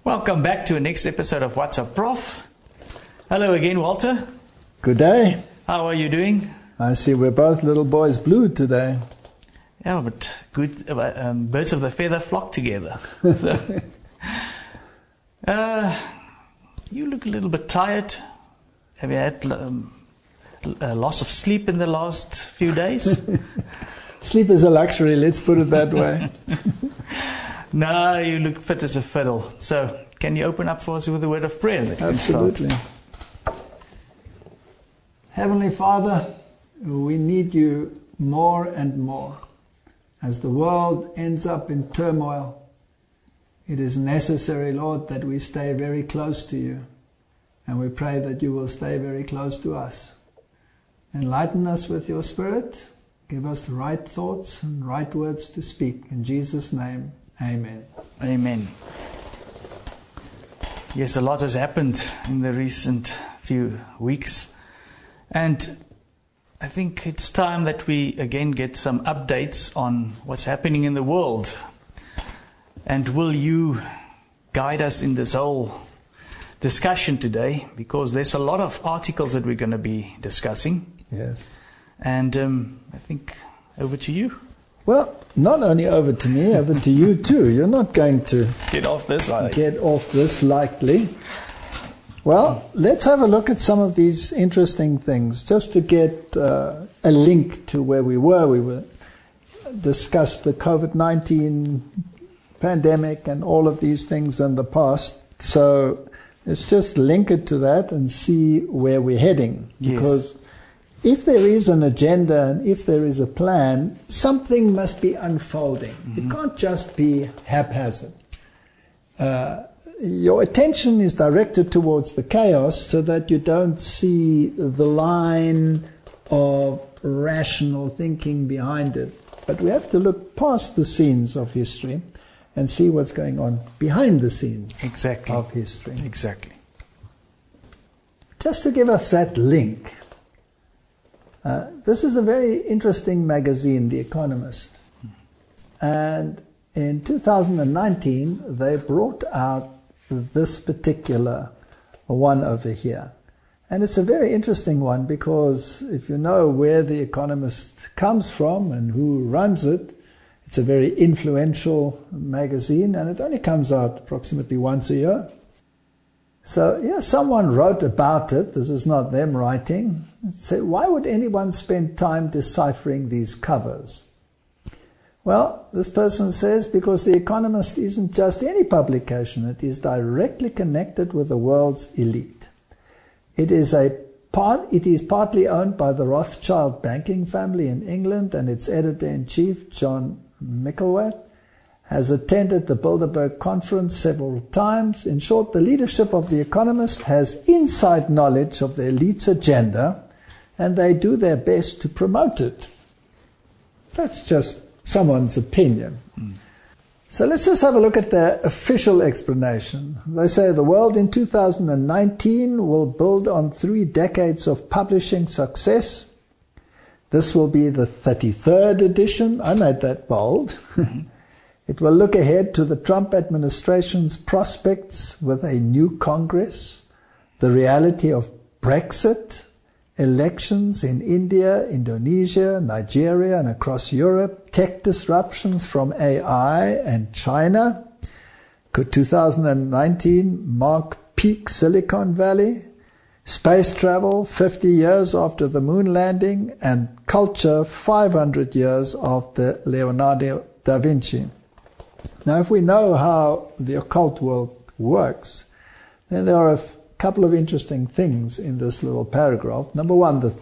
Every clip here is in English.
Welcome back to the next episode of What's Up, Prof. Hello again, Walter. Good day. How are you doing? I see we're both little boys blue today. Yeah, but good. Birds of the feather flock together. So, you look a little bit tired. Have you had a loss of sleep in the last few days? Sleep is a luxury, let's put it that way. No, you look fit as a fiddle. So, can you open up for us with a word of prayer? Absolutely. Heavenly Father, we need you more and more. As the world ends up in turmoil, it is necessary, Lord, that we stay very close to you. And we pray that you will stay very close to us. Enlighten us with your Spirit. Give us the right thoughts and right words to speak. In Jesus' name, amen. Amen. Yes, a lot has happened in the recent few weeks. And I think it's time that we again get some updates on what's happening in the world. And will you guide us in this whole discussion today? Because there's a lot of articles that we're going to be discussing. Yes. And I think over to you. Well, not only over to me, over to you too. You're not going to get off this lightly. Well, let's have a look at some of these interesting things, just to get a link to where we were. We discussed the COVID-19 pandemic and all of these things in the past. So let's just link it to that and see where we're heading. Yes. Because if there is an agenda and if there is a plan, something must be unfolding. Mm-hmm. It can't just be haphazard. Your attention is directed towards the chaos so that you don't see the line of rational thinking behind it. But we have to look past the scenes of history and see what's going on behind the scenes of history. Exactly. Just to give us that link, this is a very interesting magazine, The Economist. And in 2019, they brought out this particular one over here. And it's a very interesting one because if you know where The Economist comes from and who runs it, it's a very influential magazine and it only comes out approximately once a year. So, yeah, someone wrote about it. This is not them writing. Say, why would anyone spend time deciphering these covers? Well, this person says because The Economist isn't just any publication. It is directly connected with the world's elite. It is partly owned by the Rothschild banking family in England, and its editor-in-chief, John Micklewhite, has attended the Bilderberg conference several times. In short, the leadership of The Economist has inside knowledge of the elite's agenda, and they do their best to promote it. That's just someone's opinion. So let's just have a look at the official explanation. They say the world in 2019 will build on 3 decades of publishing success. This will be the 33rd edition. I made that bold. It will look ahead to the Trump administration's prospects with a new Congress, the reality of Brexit, elections in India, Indonesia, Nigeria, and across Europe, tech disruptions from AI and China. Could 2019 mark peak Silicon Valley? Space travel 50 years after the moon landing, and culture 500 years after Leonardo da Vinci. Now, if we know how the occult world works, then there are a couple of interesting things in this little paragraph. Number one, the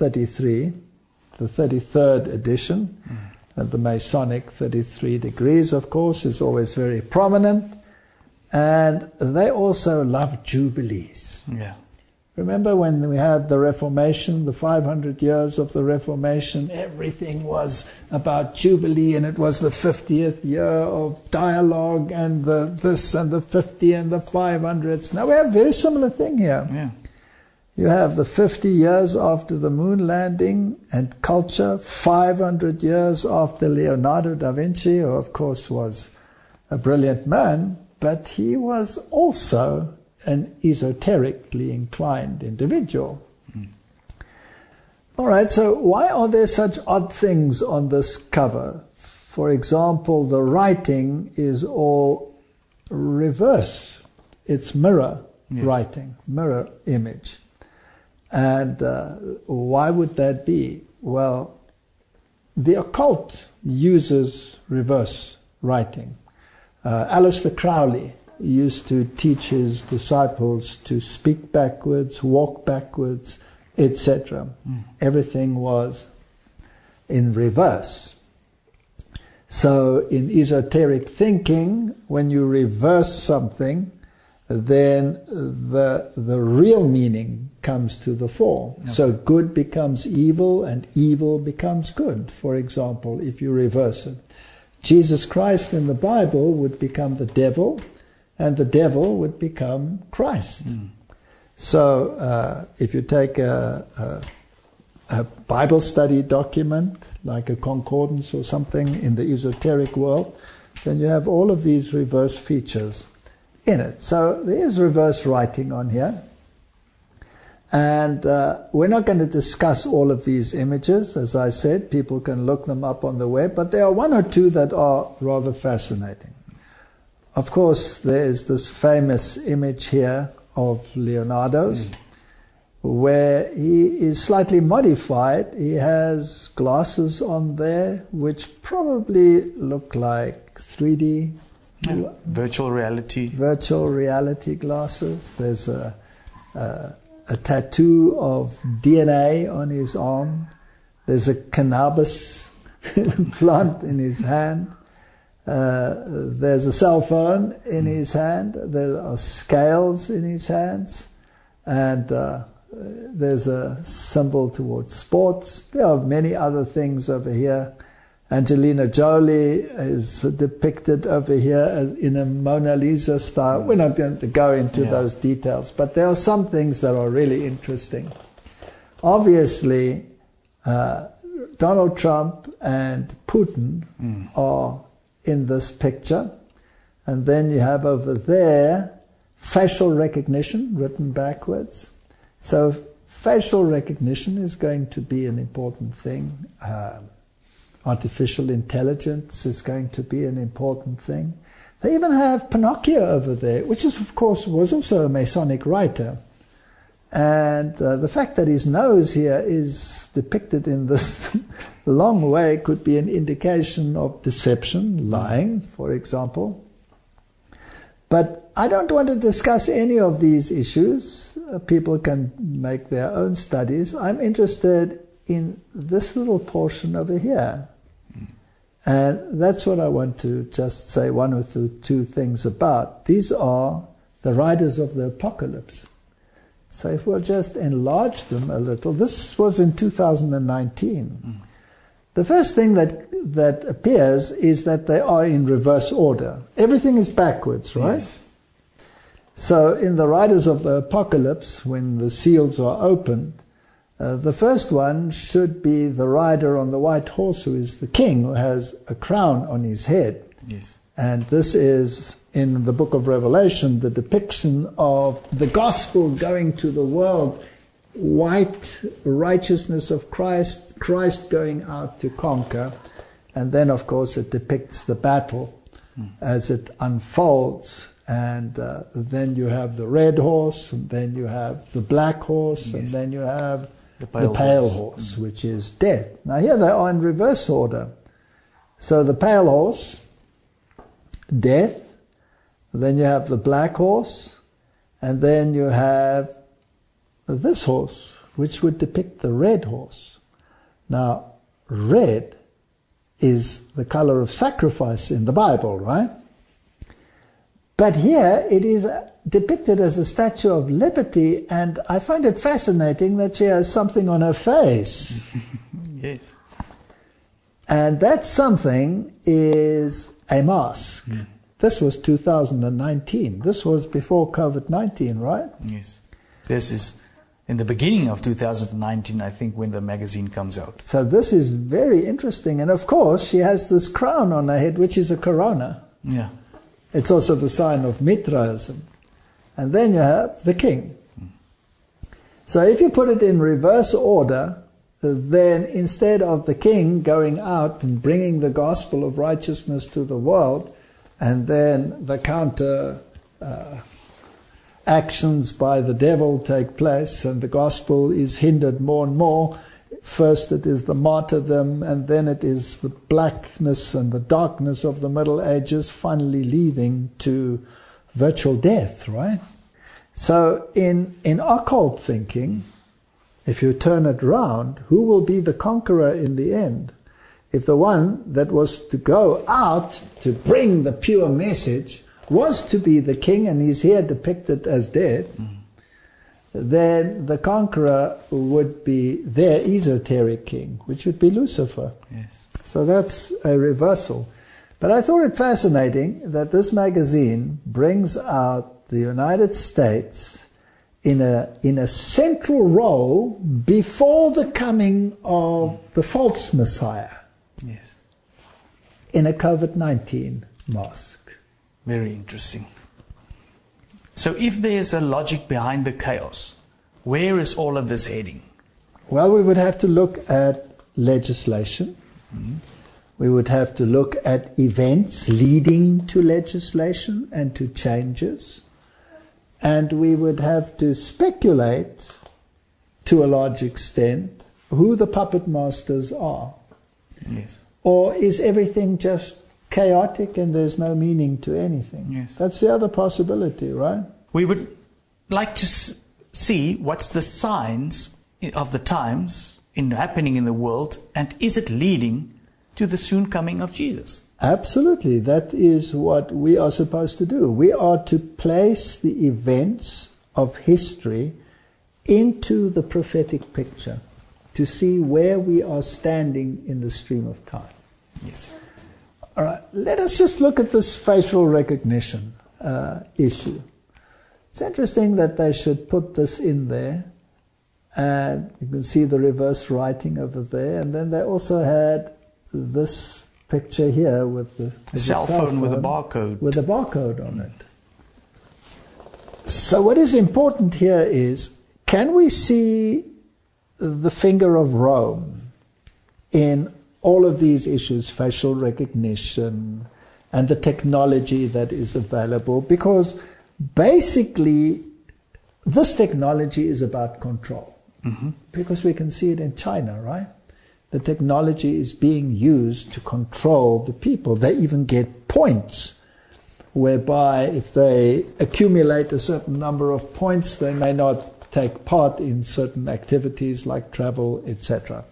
33rd edition, and the Masonic 33 degrees, of course, is always very prominent. And they also love jubilees. Yeah. Remember when we had the Reformation, the 500 years of the Reformation, everything was about Jubilee, and it was the 50th year of dialogue, and the this and the 50 and the 500s. Now we have a very similar thing here. Yeah. You have the 50 years after the moon landing and culture, 500 years after Leonardo da Vinci, who of course was a brilliant man. but he was also an esoterically inclined individual. All right, so why are there such odd things on this cover? For example, the writing is all reverse. It's mirror writing, mirror image. And why would that be? Well, the occult uses reverse writing. Aleister Crowley used to teach his disciples to speak backwards, walk backwards, etc. Everything was in reverse. So in esoteric thinking, when you reverse something, then the real meaning comes to the fore. Okay. So good becomes evil and evil becomes good, for example, if you reverse it. Jesus Christ in the Bible would become the devil, and the devil would become Christ. So if you take a Bible study document, like a concordance or something in the esoteric world, then you have all of these reverse features in it. So there is reverse writing on here. And we're not going to discuss all of these images. As I said, people can look them up on the web, but there are one or two that are rather fascinating. Of course, there is this famous image here of Leonardo's, where he is slightly modified. He has glasses on there, which probably look like 3D. Virtual reality. Virtual reality glasses. There's a tattoo of DNA on his arm. There's a cannabis plant in his hand. There's a cell phone in his hand. There are scales in his hands. And there's a symbol towards sports. There are many other things over here. Angelina Jolie is depicted over here in a Mona Lisa style. We're not going to go into those details, but there are some things that are really interesting. Obviously, Donald Trump and Putin are in this picture. And then you have over there facial recognition written backwards. So facial recognition is going to be an important thing. Artificial intelligence is going to be an important thing. They even have Pinocchio over there, which is, of course, was also a Masonic writer. And the fact that his nose here is depicted in this long way could be an indication of deception, lying, for example. But I don't want to discuss any of these issues. People can make their own studies. I'm interested in this little portion over here. And that's what I want to just say one or two things about. These are the riders of the apocalypse. So if we'll just enlarge them a little, this was in 2019. The first thing that appears is that they are in reverse order. Everything is backwards, right? Yes. So in the riders of the apocalypse, when the seals are opened, the first one should be the rider on the white horse, who is the king, who has a crown on his head. Yes. And this is, in the book of Revelation, the depiction of the gospel going to the world, white righteousness of Christ, Christ going out to conquer. And then, of course, it depicts the battle as it unfolds. And then you have the red horse, and then you have the black horse, and then you have the pale horse, which is death. Now here they are in reverse order. So the pale horse, death, then you have the black horse, and then you have this horse, which would depict the red horse. Now, red is the color of sacrifice in the Bible, right? But here it is depicted as a statue of liberty, and I find it fascinating that she has something on her face. Yes. And that something is a mask. This was 2019. This was before COVID-19, right? Yes. This is in the beginning of 2019, I think, when the magazine comes out. So this is very interesting. And of course, she has this crown on her head, which is a corona. Yeah. It's also the sign of Mitraism. And then you have the king. So if you put it in reverse order, then instead of the king going out and bringing the gospel of righteousness to the world, and then the counter actions by the devil take place, and the gospel is hindered more and more. First it is the martyrdom, and then it is the blackness and the darkness of the Middle Ages, finally leading to virtual death, right? So in occult thinking, if you turn it round, who will be the conqueror in the end? If the one that was to go out to bring the pure message was to be the king, and he's here depicted as death, then the conqueror would be their esoteric king, which would be Lucifer. Yes. So that's a reversal. But I thought it fascinating that this magazine brings out the United States in a central role before the coming of the false Messiah. Yes. In a COVID-19 mask. Very interesting. So if there's a logic behind the chaos, where is all of this heading? Well, we would have to look at legislation. We would have to look at events leading to legislation and to changes. And we would have to speculate, to a large extent, who the puppet masters are. Yes. Or is everything just chaotic and there's no meaning to anything? Yes. That's the other possibility, right? We would like to see what's the signs of the times happening in the world, and is it leading to the soon coming of Jesus? Absolutely. That is what we are supposed to do. We are to place the events of history into the prophetic picture to see where we are standing in the stream of time. Yes. All right. Let us just look at this facial recognition issue. It's interesting that they should put this in there. And you can see the reverse writing over there. And then they also had this picture here with the cell phone with a barcode. With a barcode on it. So what is important here is, can we see the finger of Rome in all of these issues, facial recognition and the technology that is available? Because basically this technology is about control. Because we can see it in China, right? The technology is being used to control the people. They even get points, whereby if they accumulate a certain number of points, they may not take part in certain activities like travel, etc.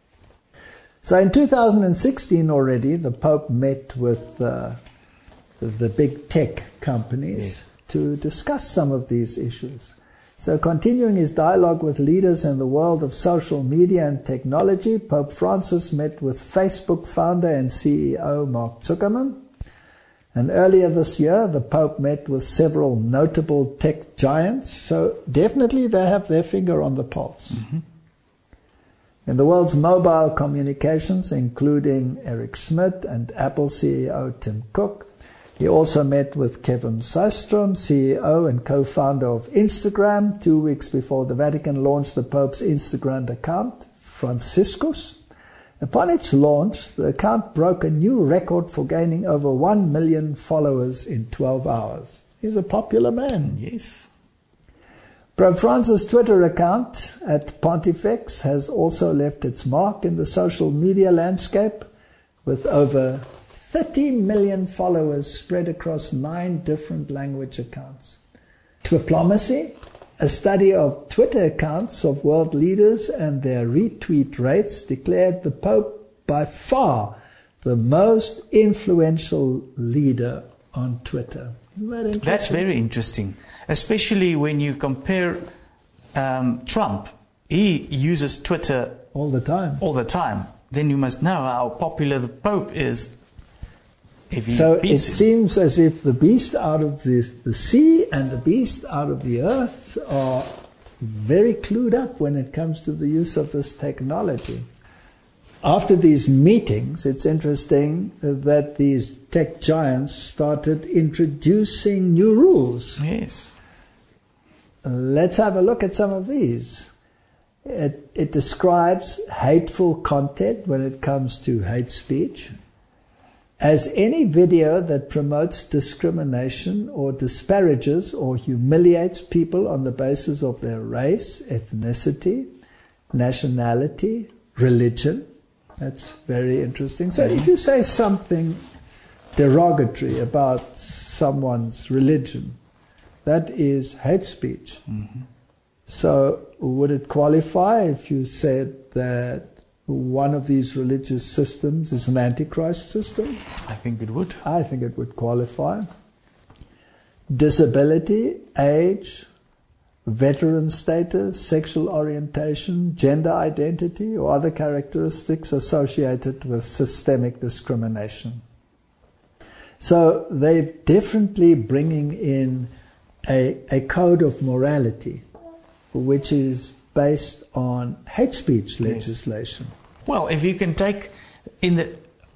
So in 2016 already, the Pope met with the big tech companies to discuss some of these issues. So continuing his dialogue with leaders in the world of social media and technology, Pope Francis met with Facebook founder and CEO Mark Zuckerman. And earlier this year, the Pope met with several notable tech giants. So definitely they have their finger on the pulse. In the world's mobile communications, including Eric Schmidt and Apple CEO Tim Cook, he also met with Kevin Systrom, CEO and co-founder of Instagram, 2 weeks before the Vatican launched the Pope's Instagram account, Franciscus. Upon its launch, the account broke a new record for gaining over 1 million followers in 12 hours. He's a popular man. Yes. Pope Francis' Twitter account at Pontifex has also left its mark in the social media landscape, with over 30 million followers spread across 9 different language accounts. Twiplomacy, a study of Twitter accounts of world leaders and their retweet rates, declared the Pope by far the most influential leader on Twitter. Isn't that interesting? That's very interesting, especially when you compare Trump. He uses Twitter all the time. Then you must know how popular the Pope is. So it seems as if the beast out of the sea and the beast out of the earth are very clued up when it comes to the use of this technology. after these meetings, it's interesting that these tech giants started introducing new rules. Yes. Let's have a look at some of these. It describes hateful content when it comes to hate speech as any video that promotes discrimination or disparages or humiliates people on the basis of their race, ethnicity, nationality, religion. That's very interesting. So if you say something derogatory about someone's religion, that is hate speech. Mm-hmm. So would it qualify if you said that one of these religious systems is an antichrist system? I think it would. I think it would qualify. Disability, age, veteran status, sexual orientation, gender identity, or other characteristics associated with systemic discrimination. So they're definitely bringing in a code of morality, which is based on hate speech legislation. Yes. Well, if you can take the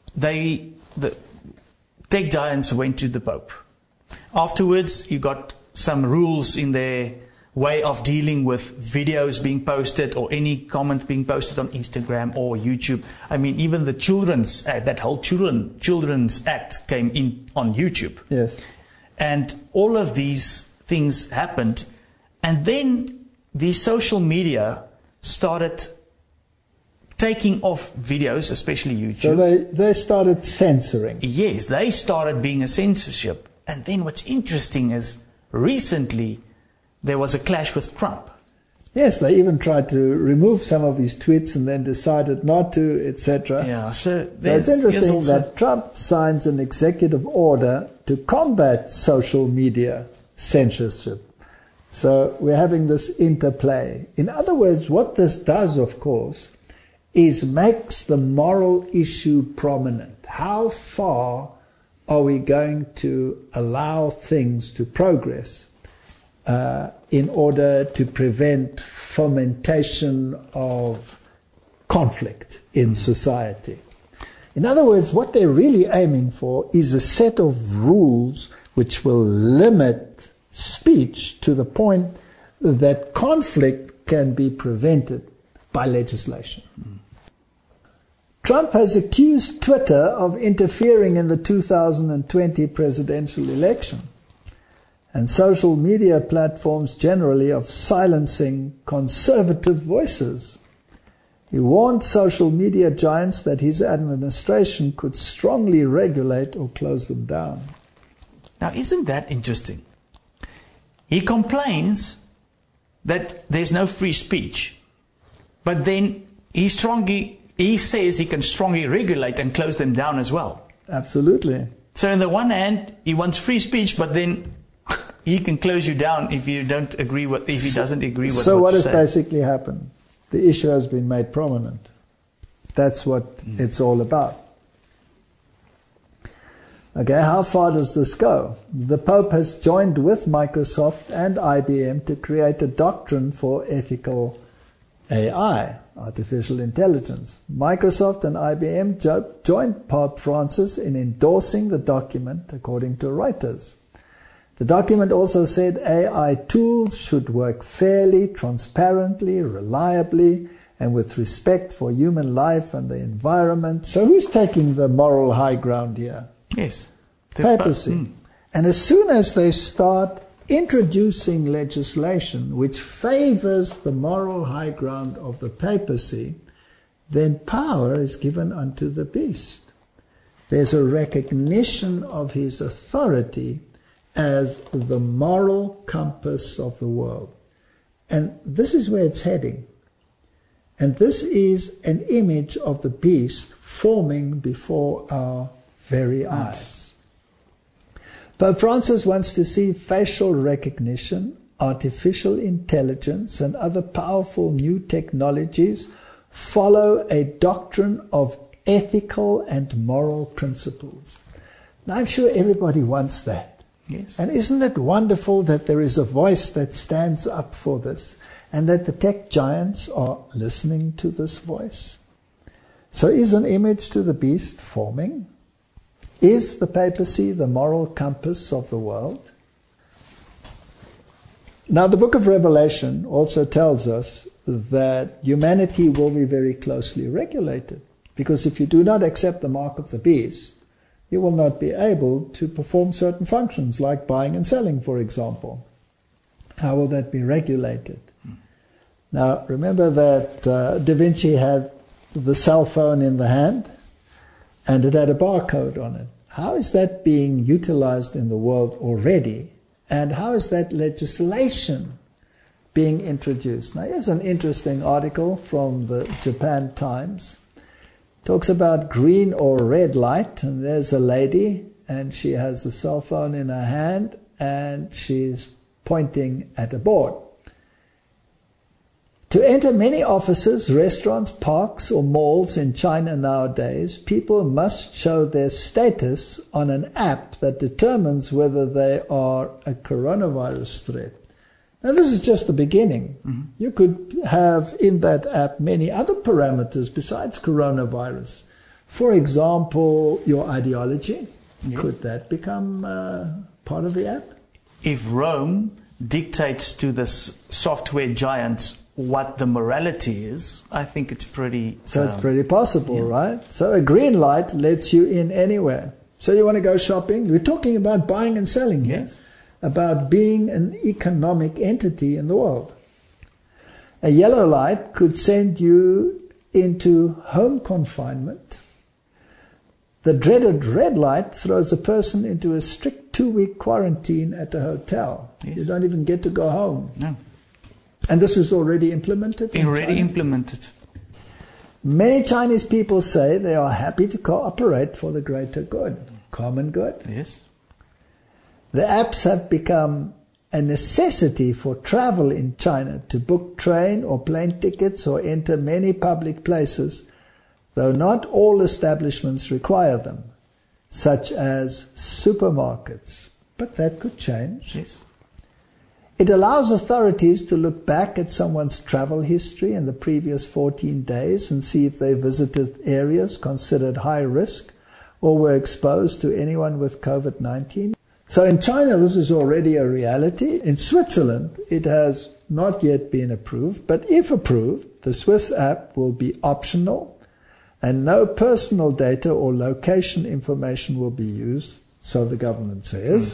tech giants went to the Pope. Afterwards, you got some rules in their way of dealing with videos being posted or any comment being posted on Instagram or YouTube. I mean, even the Children's Act, that whole Children's Act came in on YouTube. Yes. And all of these things happened. And then the social media started taking off videos, especially YouTube. So they started censoring. Yes, they started being a censorship. And then what's interesting is recently there was a clash with Trump. Yes, they even tried to remove some of his tweets and then decided not to, etc. Yeah, so it's interesting that Trump signs an executive order to combat social media censorship. So we're having this interplay. In other words, what this does, of course, is makes the moral issue prominent. How far are we going to allow things to progress in order to prevent fomentation of conflict in society? In other words, what they're really aiming for is a set of rules which will limit speech to the point that conflict can be prevented by legislation. Trump has accused Twitter of interfering in the 2020 presidential election, and social media platforms generally of silencing conservative voices. He warned social media giants that his administration could strongly regulate or close them down. Now, isn't that interesting? He complains that there's no free speech, but then he says he can strongly regulate and close them down as well. Absolutely. So on the one hand, he wants free speech, but then he can close you down if you don't agree with, if he doesn't agree with so what you has say. Basically happened? The issue has been made prominent. That's what it's all about. Okay, how far does this go? The Pope has joined with Microsoft and IBM to create a doctrine for ethical AI, artificial intelligence. Microsoft and IBM joined Pope Francis in endorsing the document, according to Reuters. The document also said AI tools should work fairly, transparently, reliably, and with respect for human life and the environment. So who's taking the moral high ground here? Yes. Papacy. And as soon as they start introducing legislation which favors the moral high ground of the papacy, then power is given unto the beast. There's a recognition of his authority as the moral compass of the world. And this is where it's heading. And this is an image of the beast forming before our very eyes. Pope Francis wants to see facial recognition, artificial intelligence, and other powerful new technologies follow a doctrine of ethical and moral principles. Now, I'm sure everybody wants that. Yes. And isn't it wonderful that there is a voice that stands up for this, and that the tech giants are listening to this voice? So is an image to the beast forming? Is the papacy the moral compass of the world? Now the book of Revelation also tells us that humanity will be very closely regulated. Because if you do not accept the mark of the beast, you will not be able to perform certain functions like buying and selling, for example. How will that be regulated? Now remember that Da Vinci had the cell phone in the hand and it had a barcode on it. How is that being utilized in the world already? And how is that legislation being introduced? Now here's an interesting article from the Japan Times. It talks about green or red light, and there's a lady and she has a cell phone in her hand and she's pointing at a board. To enter many offices, restaurants, parks or malls in China nowadays, people must show their status on an app that determines whether they are a coronavirus threat. Now this is just the beginning. Mm-hmm. You could have in that app many other parameters besides coronavirus. For example, your ideology. Yes. Could that become part of the app? If Rome dictates to this software giants what the morality is, I think it's pretty... So it's pretty possible, right? So a green light lets you in anywhere. So you want to go shopping? We're talking about buying and selling here. Yes. About being an economic entity in the world. A yellow light could send you into home confinement. The dreaded red light throws a person into a strict 2-week quarantine at a hotel. Yes. You don't even get to go home. No. And this is already implemented? Already implemented. Many Chinese people say they are happy to cooperate for the greater good, common good. Yes. The apps have become a necessity for travel in China to book train or plane tickets or enter many public places, though not all establishments require them, such as supermarkets. But that could change. Yes. It allows authorities to look back at someone's travel history in the previous 14 days and see if they visited areas considered high risk or were exposed to anyone with COVID-19. So in China, this is already a reality. In Switzerland, it has not yet been approved, but if approved, the Swiss app will be optional and no personal data or location information will be used, so the government says.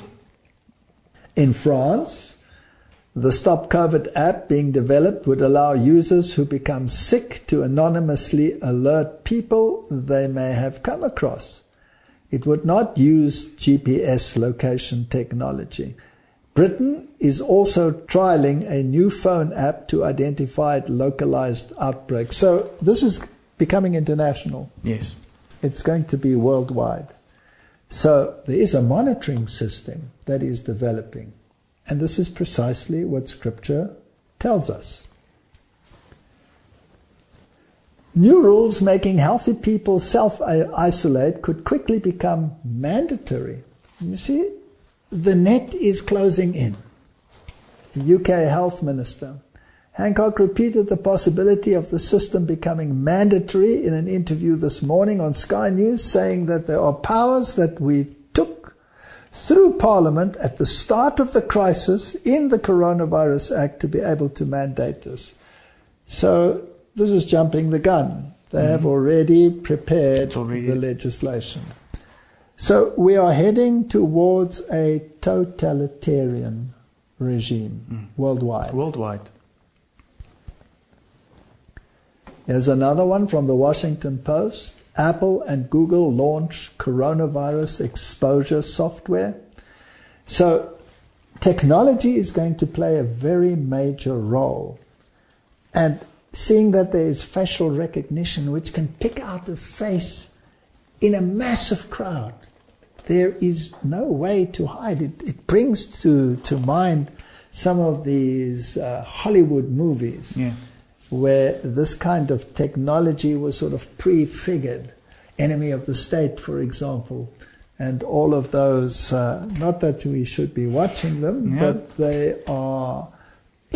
In France, the Stop COVID app being developed would allow users who become sick to anonymously alert people they may have come across. It would not use GPS location technology. Britain is also trialing a new phone app to identify localized outbreaks. So this is becoming international. Yes. It's going to be worldwide. So there is a monitoring system that is developing. And this is precisely what Scripture tells us. New rules making healthy people self-isolate could quickly become mandatory. You see, the net is closing in. The UK Health Minister, Hancock, repeated the possibility of the system becoming mandatory in an interview this morning on Sky News, saying that there are powers that we took through Parliament at the start of the crisis in the Coronavirus Act to be able to mandate this. So this is jumping the gun. They have already prepared the legislation. So we are heading towards a totalitarian regime worldwide. Worldwide. There's another one from the Washington Post. Apple and Google launch coronavirus exposure software. So technology is going to play a very major role. And seeing that there is facial recognition which can pick out a face in a massive crowd, there is no way to hide it. It brings to mind some of these Hollywood movies. Yes. Where this kind of technology was sort of prefigured. Enemy of the State, for example. And all of those, not that we should be watching them, but they are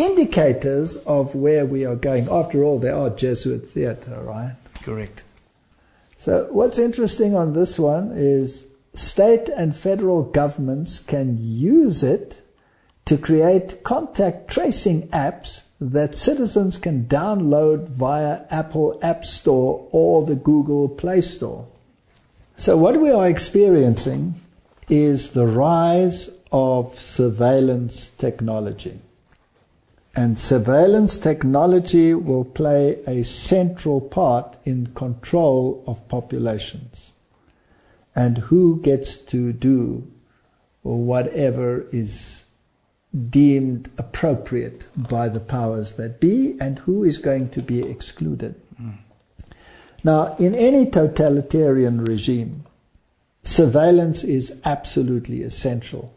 indicators of where we are going. After all, they are Jesuit theater, right? Correct. So what's interesting on this one is state and federal governments can use it to create contact tracing apps that citizens can download via Apple App Store or the Google Play Store. So what we are experiencing is the rise of surveillance technology. And surveillance technology will play a central part in control of populations and who gets to do whatever is deemed appropriate by the powers that be and who is going to be excluded. Now, in any totalitarian regime, surveillance is absolutely essential.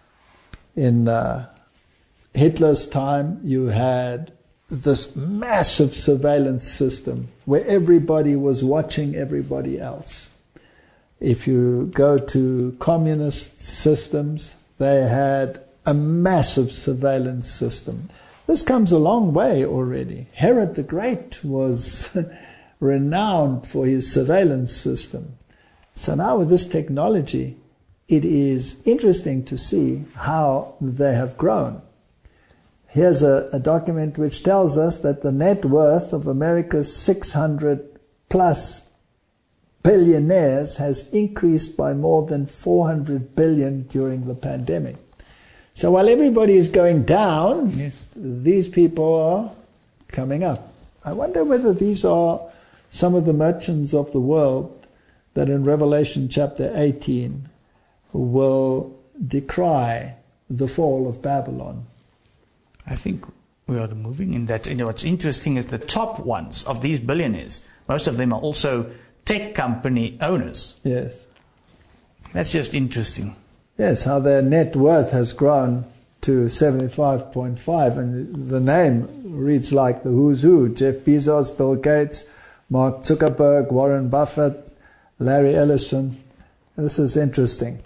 In Hitler's time, you had this massive surveillance system where everybody was watching everybody else. If you go to communist systems, they had a massive surveillance system. This comes a long way already. Herod the Great was renowned for his surveillance system. So now with this technology, it is interesting to see how they have grown. Here's a document which tells us that the net worth of America's 600 plus billionaires has increased by more than 400 billion during the pandemic. So while everybody is going down, yes, these people are coming up. I wonder whether these are some of the merchants of the world that in Revelation chapter 18 will decry the fall of Babylon. I think we are moving in that. What's interesting is the top ones of these billionaires, most of them are also tech company owners. Yes. That's just interesting. Yes, how their net worth has grown to 75.5, and the name reads like the who's who: Jeff Bezos, Bill Gates, Mark Zuckerberg, Warren Buffett, Larry Ellison. This is interesting.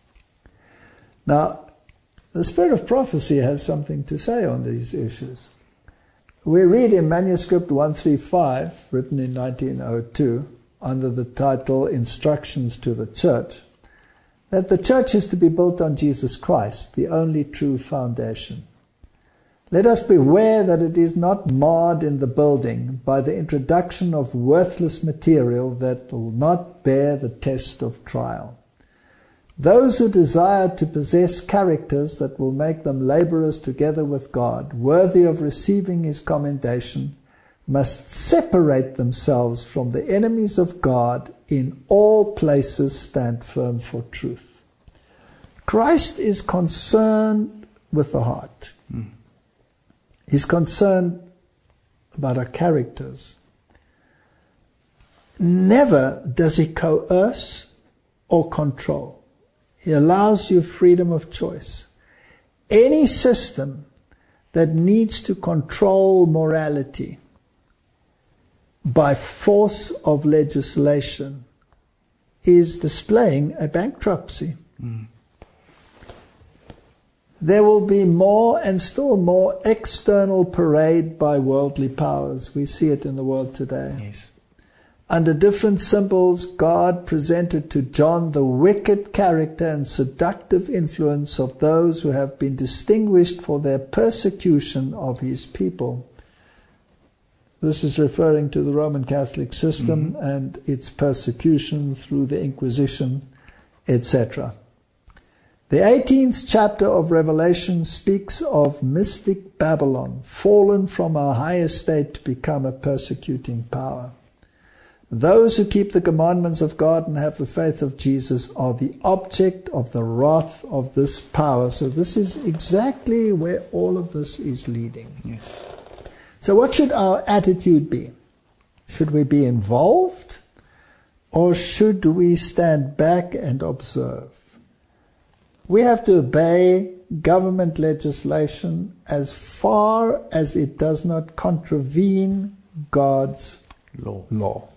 Now, the spirit of prophecy has something to say on these issues. We read in manuscript 135, written in 1902, under the title Instructions to the Church, that the church is to be built on Jesus Christ, the only true foundation. Let us beware that it is not marred in the building by the introduction of worthless material that will not bear the test of trial. Those who desire to possess characters that will make them laborers together with God, worthy of receiving his commendation, must separate themselves from the enemies of God, in all places stand firm for truth. Christ is concerned with the heart. He's concerned about our characters. Never does he coerce or control. He allows you freedom of choice. Any system that needs to control morality by force of legislation is displaying a bankruptcy. There will be more and still more external parade by worldly powers. We see it in the world today. Yes. Under different symbols, God presented to John the wicked character and seductive influence of those who have been distinguished for their persecution of his people. This is referring to the Roman Catholic system and its persecution through the Inquisition, etc. The 18th chapter of Revelation speaks of mystic Babylon, fallen from our high estate to become a persecuting power. Those who keep the commandments of God and have the faith of Jesus are the object of the wrath of this power. So this is exactly where all of this is leading. Yes. So what should our attitude be? Should we be involved, or should we stand back and observe? We have to obey government legislation as far as it does not contravene God's law.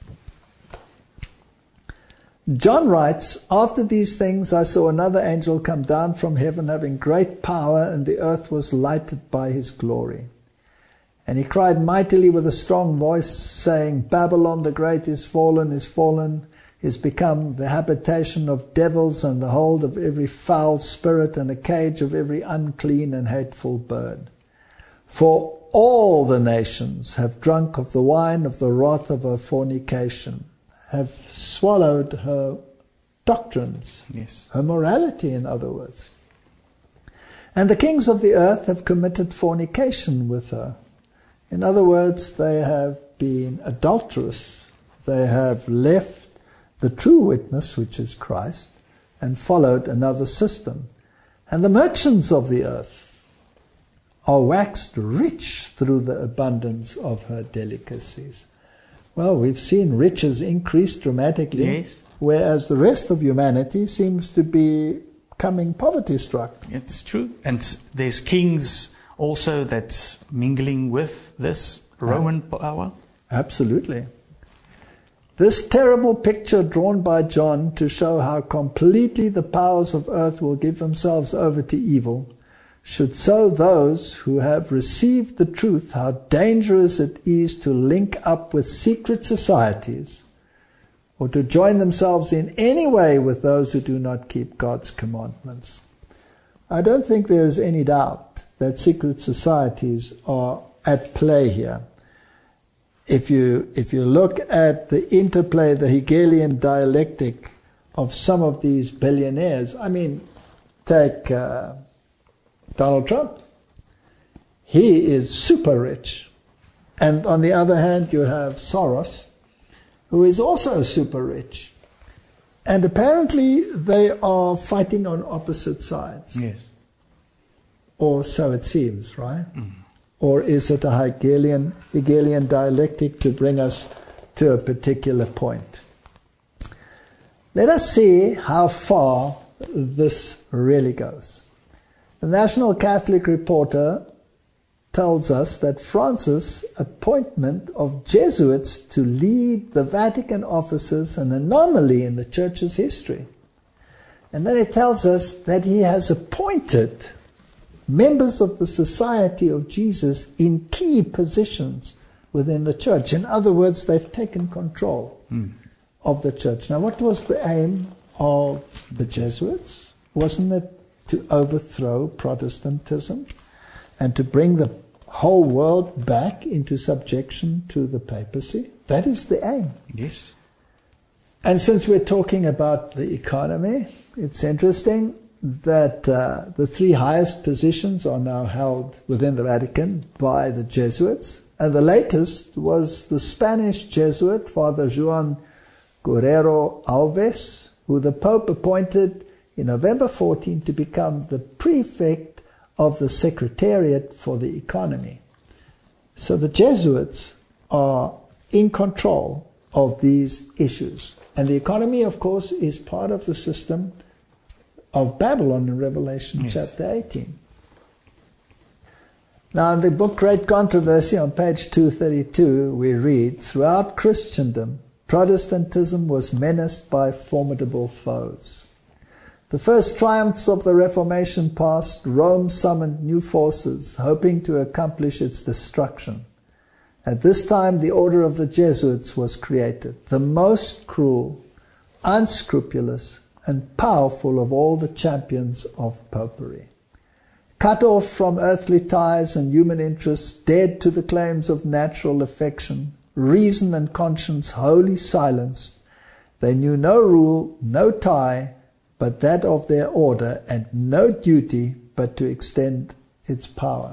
John writes, "After these things I saw another angel come down from heaven, having great power, and the earth was lighted by his glory. And he cried mightily with a strong voice, saying, Babylon the great is fallen, is become the habitation of devils and the hold of every foul spirit and a cage of every unclean and hateful bird. For all the nations have drunk of the wine of the wrath of her fornication, have swallowed her doctrines, Yes. her morality, in other words. And the kings of the earth have committed fornication with her. In other words, they have been adulterous. They have left the true witness, which is Christ, and followed another system. And the merchants of the earth are waxed rich through the abundance of her delicacies. Well, we've seen riches increase dramatically, Yes. whereas the rest of humanity seems to be becoming poverty-struck. It's true. And there's kings also that's mingling with this Roman power. Absolutely. This terrible picture drawn by John to show how completely the powers of earth will give themselves over to evil should show those who have received the truth how dangerous it is to link up with secret societies or to join themselves in any way with those who do not keep God's commandments. I don't think there is any doubt that secret societies are at play here. If you look at the interplay, the Hegelian dialectic of some of these billionaires, I mean, take Donald Trump. He is super rich. And on the other hand, you have Soros, who is also super rich. And apparently they are fighting on opposite sides. Yes. Or so it seems, right? Or is it a Hegelian dialectic to bring us to a particular point? Let us see how far this really goes. The National Catholic Reporter tells us that Francis' appointment of Jesuits to lead the Vatican offices an anomaly in the Church's history. And then it tells us that he has appointed members of the Society of Jesus in key positions within the Church. In other words, they've taken control of the Church. Now, what was the aim of the Jesuits? Wasn't it to overthrow Protestantism and to bring the whole world back into subjection to the papacy? That is the aim. Yes. And since we're talking about the economy, it's interesting that the three highest positions are now held within the Vatican by the Jesuits. And the latest was the Spanish Jesuit, Father Juan Guerrero Alves, who the Pope appointed in November 14 to become the prefect of the Secretariat for the Economy. So the Jesuits are in control of these issues. And the economy, of course, is part of the system of Babylon in Revelation chapter 18. Now in the book Great Controversy on page 232 we read, throughout Christendom, Protestantism was menaced by formidable foes. The first triumphs of the Reformation past, Rome summoned new forces, hoping to accomplish its destruction. At this time, the Order of the Jesuits was created, the most cruel, unscrupulous, and powerful of all the champions of popery. Cut off from earthly ties and human interests, dead to the claims of natural affection, reason and conscience wholly silenced, they knew no rule, no tie, but that of their order, and no duty but to extend its power.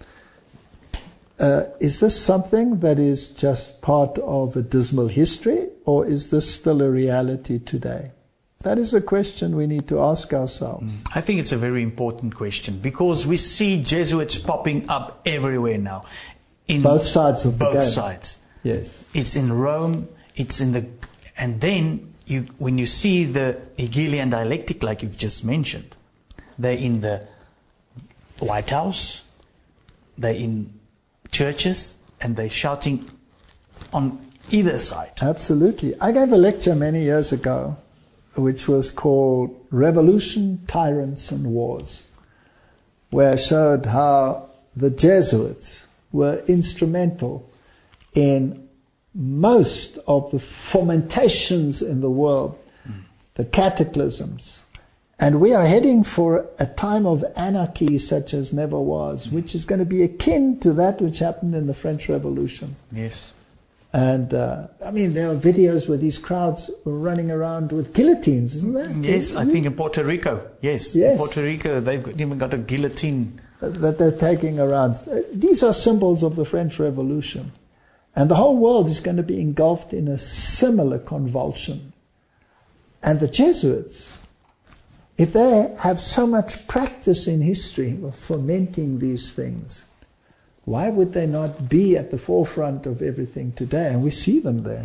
Is this something that is just part of a dismal history, or is this still a reality today? That is a question we need to ask ourselves. I think it's a very important question because we see Jesuits popping up everywhere now. In both sides of the game. Both sides. Yes. It's in Rome, it's in the... And then when you see the Hegelian dialectic, like you've just mentioned, they're in the White House, they're in churches, and they're shouting on either side. Absolutely. I gave a lecture many years ago, which was called Revolution, Tyrants and Wars, where I showed how the Jesuits were instrumental in most of the fomentations in the world, the cataclysms. And we are heading for a time of anarchy such as never was, which is going to be akin to that which happened in the French Revolution. Yes. And, I mean, there are videos where these crowds were running around with guillotines, isn't there? Yes, I think in Puerto Rico. Yes. Yes. In Puerto Rico, they've even got a guillotine. That they're taking around. These are symbols of the French Revolution. And the whole world is going to be engulfed in a similar convulsion. And the Jesuits, if they have so much practice in history of fomenting these things, why would they not be at the forefront of everything today? And we see them there.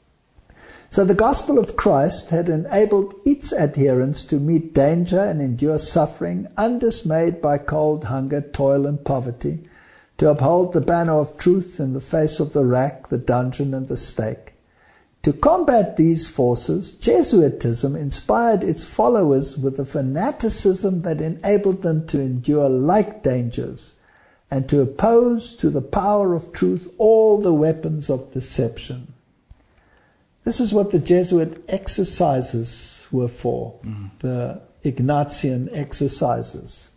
So the gospel of Christ had enabled its adherents to meet danger and endure suffering, undismayed by cold, hunger, toil, and poverty, to uphold the banner of truth in the face of the rack, the dungeon, and the stake. To combat these forces, Jesuitism inspired its followers with a fanaticism that enabled them to endure like dangers and to oppose to the power of truth all the weapons of deception. This is what the Jesuit exercises were for, the Ignatian exercises.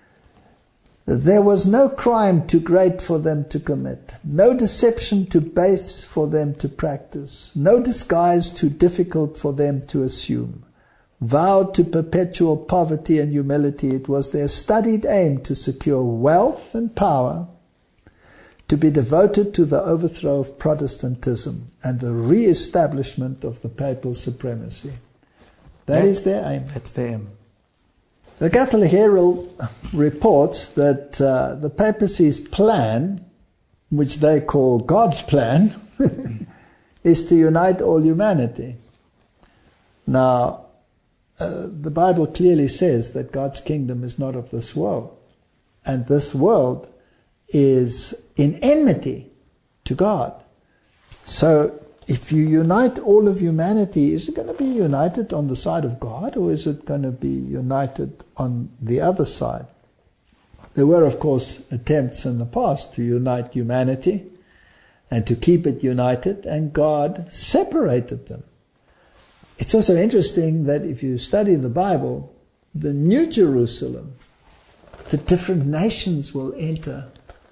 There was no crime too great for them to commit, no deception too base for them to practice, no disguise too difficult for them to assume. Vowed to perpetual poverty and humility, it was their studied aim to secure wealth and power, to be devoted to the overthrow of Protestantism and the re-establishment of the papal supremacy. That is their aim. That's their aim. The Catholic Herald reports that the papacy's plan, which they call God's plan, is to unite all humanity. Now, the Bible clearly says that God's kingdom is not of this world, and this world is in enmity to God. So if you unite all of humanity, is it going to be united on the side of God, or is it going to be united on the other side? There were, of course, attempts in the past to unite humanity and to keep it united, and God separated them. It's also interesting that if you study the Bible, the New Jerusalem, the different nations will enter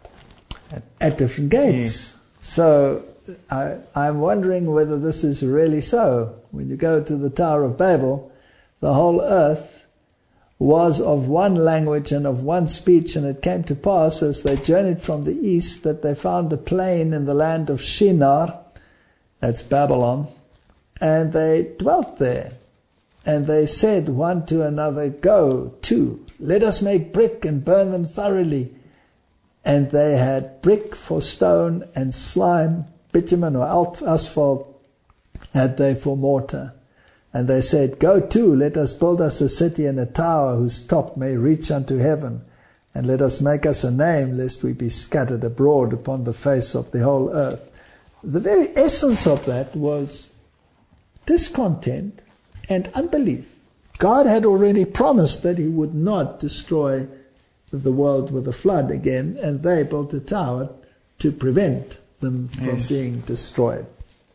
at different gates. Yes. So I'm wondering whether this is really so. When you go to the Tower of Babel, the whole earth was of one language and of one speech, and it came to pass as they journeyed from the east that they found a plain in the land of Shinar, that's Babylon, and they dwelt there. And they said one to another, "Go to, let us make brick and burn them thoroughly." And they had brick for stone, and slime, bitumen or asphalt had they for mortar. And they said, "Go to, let us build us a city and a tower whose top may reach unto heaven. And let us make us a name, lest we be scattered abroad upon the face of the whole earth." The very essence of that was discontent and unbelief. God had already promised that he would not destroy the world with a flood again, and they built a tower to prevent them from being destroyed.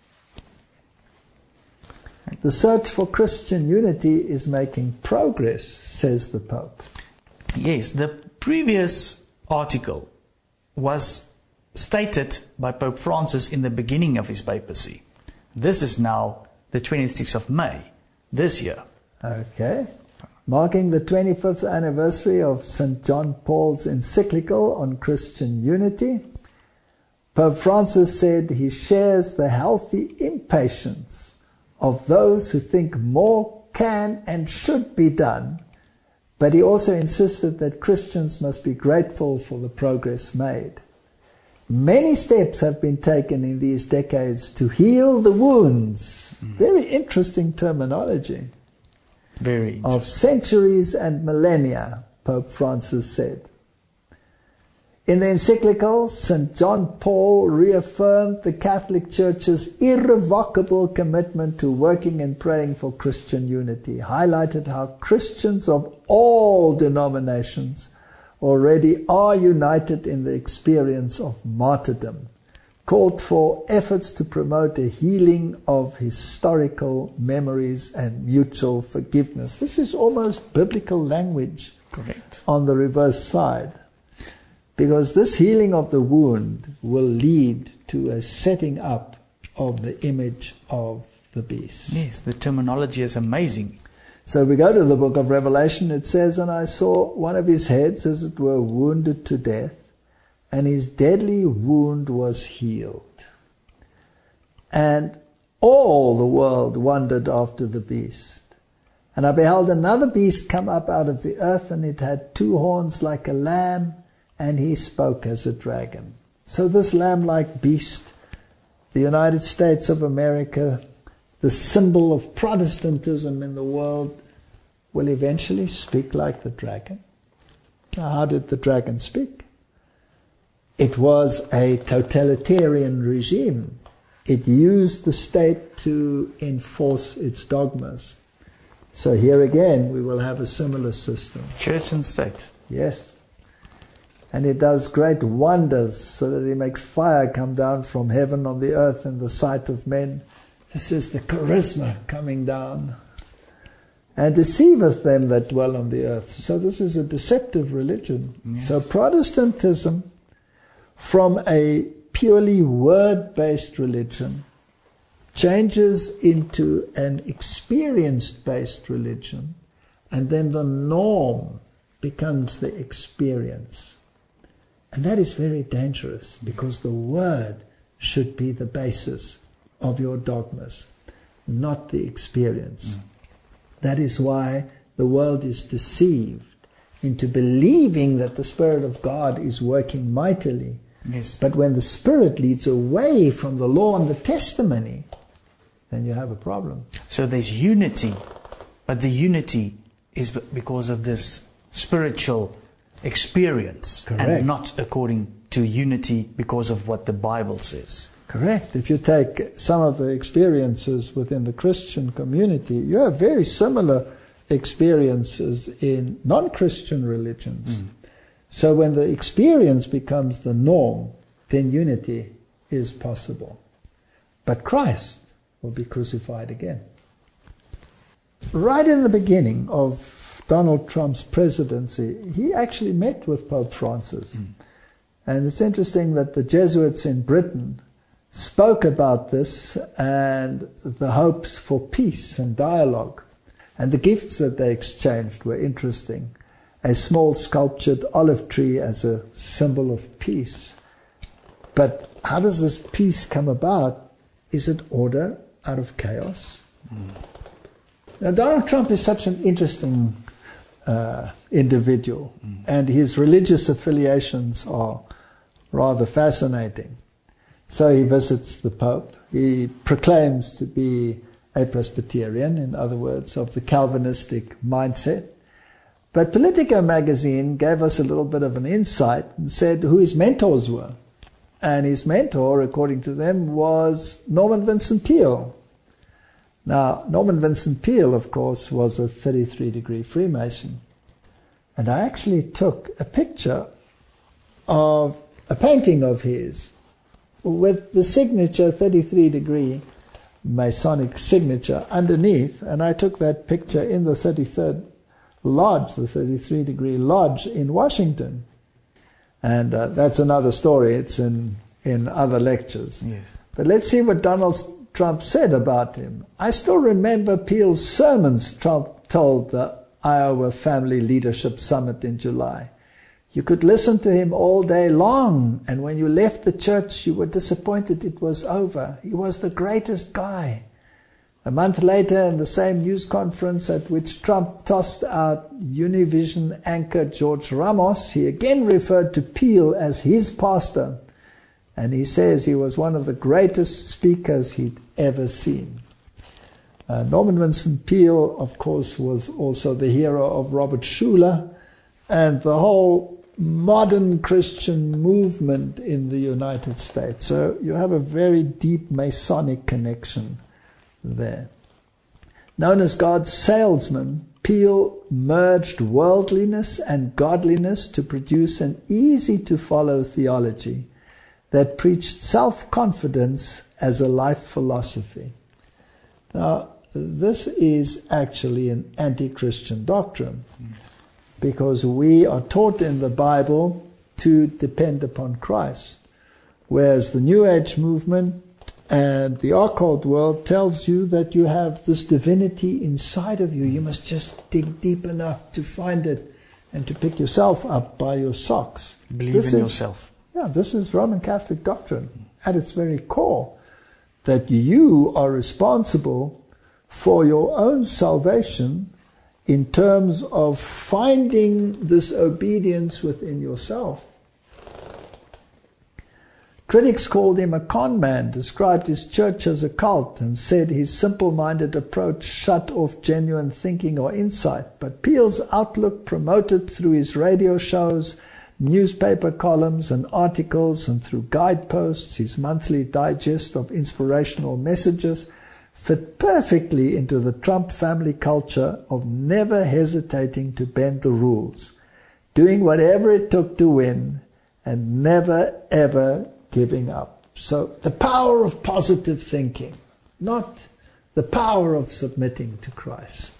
The search for Christian unity is making progress, says the Pope. Yes, the previous article was stated by Pope Francis in the beginning of his papacy. This is now the 26th of May this year. Okay. Marking the 25th anniversary of St. John Paul's encyclical on Christian unity, Pope Francis said he shares the healthy impatience of those who think more can and should be done, but he also insisted that Christians must be grateful for the progress made. Many steps have been taken in these decades to heal the wounds. Very interesting terminology. Very of centuries and millennia, Pope Francis said. In the encyclical, St. John Paul reaffirmed the Catholic Church's irrevocable commitment to working and praying for Christian unity, highlighted how Christians of all denominations already are united in the experience of martyrdom, called for efforts to promote a healing of historical memories and mutual forgiveness. This is almost biblical language. Correct. On the reverse side. Because this healing of the wound will lead to a setting up of the image of the beast. Yes, the terminology is amazing. So we go to the book of Revelation, it says, "And I saw one of his heads, as it were, wounded to death, and his deadly wound was healed. And all the world wondered after the beast. And I beheld another beast come up out of the earth, and it had 2 horns like a lamb, and he spoke as a dragon." So this lamb-like beast, the United States of America, the symbol of Protestantism in the world, will eventually speak like the dragon. Now, how did the dragon speak? It was a totalitarian regime. It used the state to enforce its dogmas. So here again, we will have a similar system. Church and state. Yes. And it does great wonders, so that it makes fire come down from heaven on the earth in the sight of men. This is the charisma coming down. "And deceiveth them that dwell on the earth." So this is a deceptive religion. Yes. So Protestantism, from a purely word-based religion, changes into an experience-based religion, and then the norm becomes the experience. And that is very dangerous, because the word should be the basis of your dogmas, not the experience. That is why the world is deceived into believing that the Spirit of God is working mightily. Yes. But when the Spirit leads away from the law and the testimony, then you have a problem. So there's unity, but the unity is because of this spiritual experience. Correct. And not according to unity because of what the Bible says. Correct. If you take some of the experiences within the Christian community, you have very similar experiences in non-Christian religions. So when the experience becomes the norm, then unity is possible. But Christ will be crucified again. Right in the beginning of Donald Trump's presidency, he actually met with Pope Francis. And it's interesting that the Jesuits in Britain spoke about this and the hopes for peace and dialogue. And the gifts that they exchanged were interesting. A small sculptured olive tree as a symbol of peace. But how does this peace come about? Is it order out of chaos? Now, Donald Trump is such an interesting individual, and his religious affiliations are rather fascinating. So he visits the Pope. He proclaims to be a Presbyterian, in other words, of the Calvinistic mindset. But Politico magazine gave us a little bit of an insight and said who his mentors were. And his mentor, according to them, was Norman Vincent Peale. Now, Norman Vincent Peale, of course, was a 33-degree Freemason. And I actually took a picture of a painting of his with the signature 33-degree Masonic signature underneath. And I took that picture in the 33rd Lodge, the 33-degree Lodge in Washington. And that's another story. It's in other lectures. Yes. But let's see what Donald Trump said about him. I still remember Peale's sermons Trump told the Iowa Family Leadership Summit in July. You could listen to him all day long, and when you left the church, you were disappointed it was over. He was the greatest guy. A month later, in the same news conference at which Trump tossed out Univision anchor George Ramos, he again referred to Peale as his pastor. And he says he was one of the greatest speakers he'd ever seen. Norman Vincent Peale, of course, was also the hero of Robert Schuller and the whole modern Christian movement in the United States. So you have a very deep Masonic connection there. Known as God's salesman, Peel merged worldliness and godliness to produce an easy-to-follow theology that preached self-confidence as a life philosophy. Now, this is actually an anti-Christian doctrine, because we are taught in the Bible to depend upon Christ, whereas the New Age movement and the occult world tells you that you have this divinity inside of you. You must just dig deep enough to find it and to pick yourself up by your socks. Believe in yourself. Yeah, this is Roman Catholic doctrine at its very core, that you are responsible for your own salvation in terms of finding this obedience within yourself. Critics called him a con man, described his church as a cult, and said his simple-minded approach shut off genuine thinking or insight. But Peel's outlook, promoted through his radio shows, newspaper columns and articles, and through guideposts, his monthly digest of inspirational messages, fit perfectly into the Trump family culture of never hesitating to bend the rules, doing whatever it took to win, and never, ever giving up. So the power of positive thinking, not the power of submitting to Christ.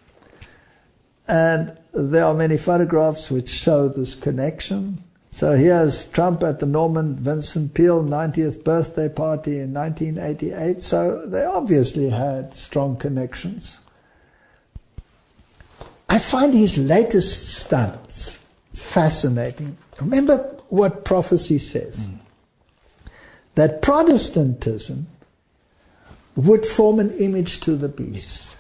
And there are many photographs which show this connection. So here's Trump at the Norman Vincent Peale 90th birthday party in 1988. So they obviously had strong connections. I find his latest stunts fascinating. Remember what prophecy says. That Protestantism would form an image to the beast.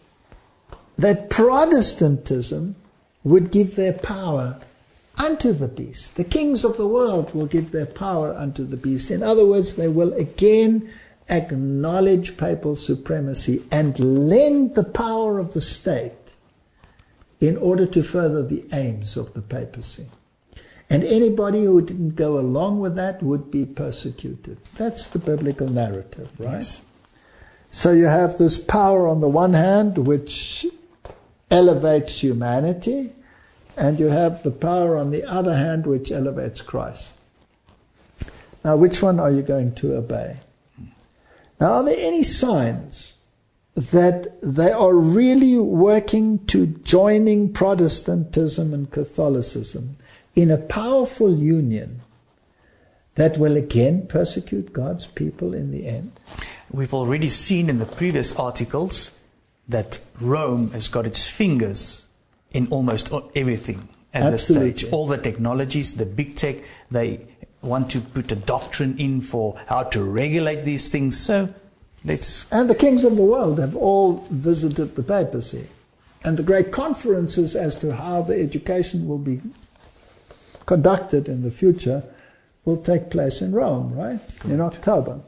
That Protestantism would give their power unto the beast. The kings of the world will give their power unto the beast. In other words, they will again acknowledge papal supremacy and lend the power of the state in order to further the aims of the papacy. And anybody who didn't go along with that would be persecuted. That's the biblical narrative, right? Yes. So you have this power on the one hand, which elevates humanity, and you have the power on the other hand, which elevates Christ. Now, which one are you going to obey? Now, are there any signs that they are really working to joining Protestantism and Catholicism in a powerful union that will again persecute God's people in the end? We've already seen in the previous articles that Rome has got its fingers in almost everything at this stage. All the technologies, the big tech, they want to put a doctrine in for how to regulate these things. So And the kings of the world have all visited the papacy. And the great conferences as to how the education will be conducted in the future will take place in Rome, right? Correct. In October.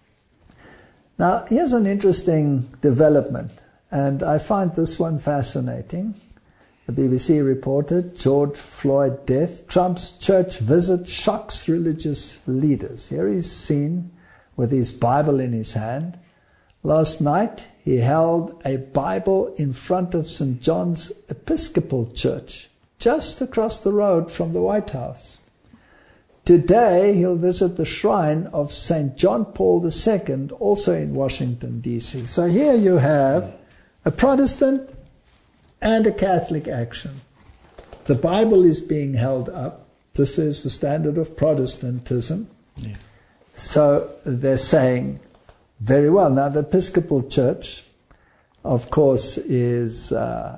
Now, here's an interesting development, and I find this one fascinating. The BBC reported George Floyd death. Trump's church visit shocks religious leaders. Here he's seen with his Bible in his hand. Last night, he held a Bible in front of St. John's Episcopal Church, just across the road from the White House. Today, he'll visit the shrine of St. John Paul II, also in Washington, D.C. So here you have a Protestant and a Catholic action. The Bible is being held up. This is the standard of Protestantism. Yes. So they're saying, very well. Now, the Episcopal Church, of course, is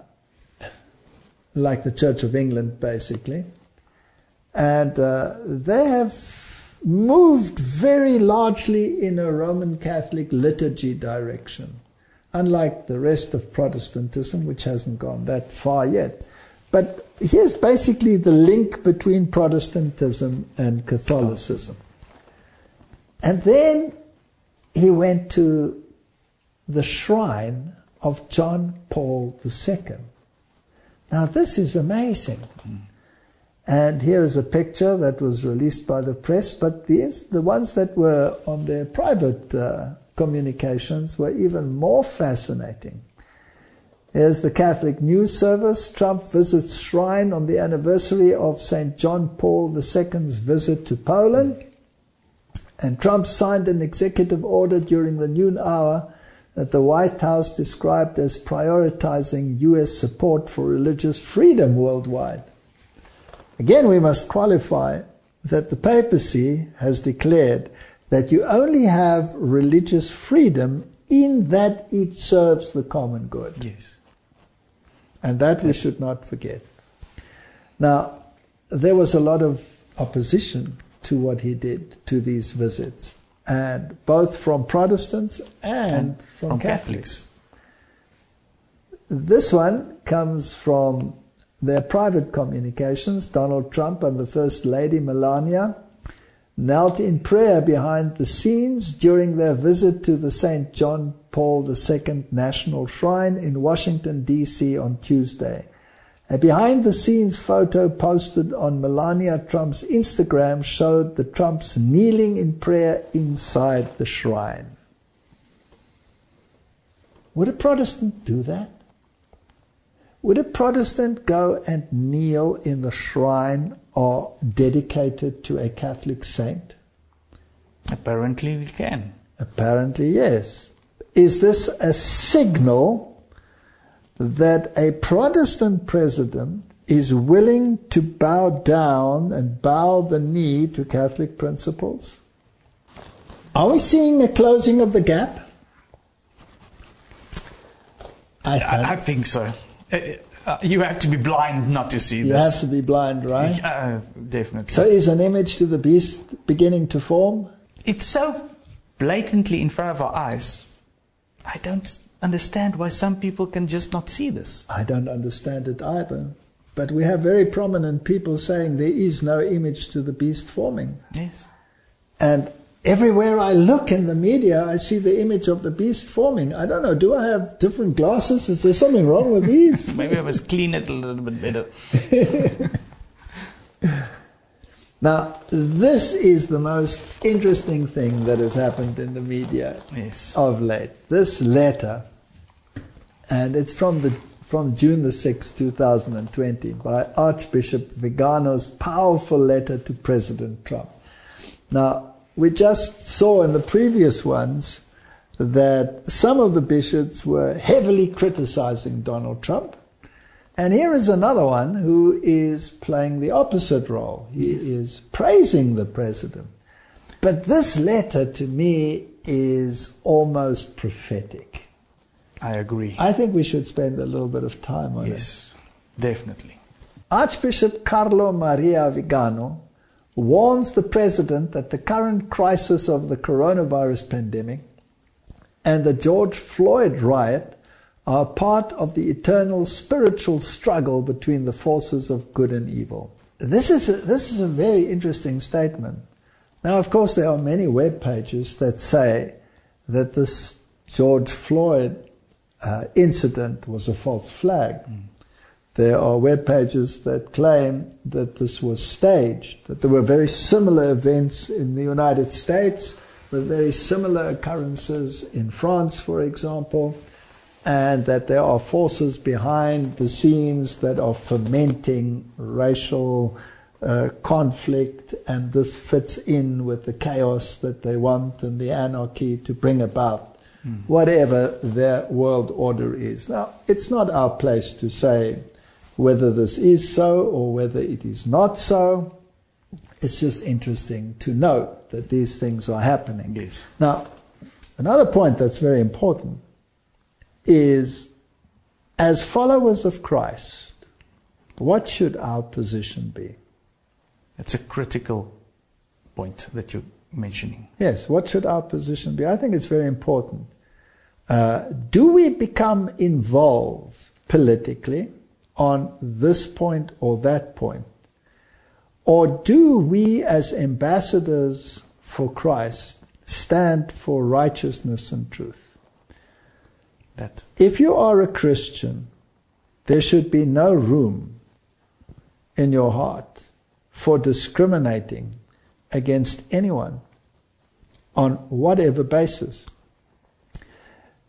like the Church of England, basically. And they have moved very largely in a Roman Catholic liturgy direction, unlike the rest of Protestantism, which hasn't gone that far yet. But here's basically the link between Protestantism and Catholicism. And then he went to the shrine of John Paul II. Now, this is amazing. And here is a picture that was released by the press, but the ones that were on their private communications were even more fascinating. Here's the Catholic News Service. Trump visits shrine on the anniversary of St. John Paul II's visit to Poland. And Trump signed an executive order during the noon hour that the White House described as prioritizing U.S. support for religious freedom worldwide. Again, we must qualify that the papacy has declared that you only have religious freedom in that it serves the common good. Yes. And that we should not forget. Now, there was a lot of opposition to what he did, to these visits, and both from Protestants and from Catholics. This one comes from their private communications. Donald Trump and the First Lady Melania knelt in prayer behind the scenes during their visit to the St. John Paul II National Shrine in Washington, D.C. on Tuesday. A behind-the-scenes photo posted on Melania Trump's Instagram showed the Trumps kneeling in prayer inside the shrine. Would a Protestant do that? Would a Protestant go and kneel in the shrine or dedicated to a Catholic saint? Apparently we can. Apparently, yes. Is this a signal that a Protestant president is willing to bow down and bow the knee to Catholic principles? Are we seeing a closing of the gap? I think so. You have to be blind not to see this. You have to be blind, right? Definitely. So is an image to the beast beginning to form? It's so blatantly in front of our eyes. I don't understand why some people can just not see this. I don't understand it either. But we have very prominent people saying there is no image to the beast forming. Yes. And everywhere I look in the media, I see the image of the beast forming. I don't know, do I have different glasses? Is there something wrong with these? Maybe I must clean it a little bit better. Now, this is the most interesting thing that has happened in the media of late. This letter, and it's from June the 6th, 2020, by Archbishop Vigano's powerful letter to President Trump. Now, we just saw in the previous ones that some of the bishops were heavily criticizing Donald Trump. And here is another one who is playing the opposite role. He is praising the president. But this letter, to me, is almost prophetic. I agree. I think we should spend a little bit of time on it. Yes, definitely. Archbishop Carlo Maria Vigano warns the president that the current crisis of the coronavirus pandemic and the George Floyd riot are part of the eternal spiritual struggle between the forces of good and evil. This is a very interesting statement. Now, of course, there are many web pages that say that this George Floyd incident was a false flag. There are web pages that claim that this was staged, that there were very similar events in the United States with very similar occurrences in France, for example, and that there are forces behind the scenes that are fomenting racial conflict, and this fits in with the chaos that they want and the anarchy to bring about, whatever their world order is. Now, it's not our place to say whether this is so or whether it is not so. It's just interesting to note that these things are happening. Yes. Now, another point that's very important is, as followers of Christ, what should our position be? It's a critical point that you're mentioning. Yes, what should our position be? I think it's very important. Do we become involved politically on this point or that point? Or do we, as ambassadors for Christ, stand for righteousness and truth? If you are a Christian, there should be no room in your heart for discriminating against anyone on whatever basis.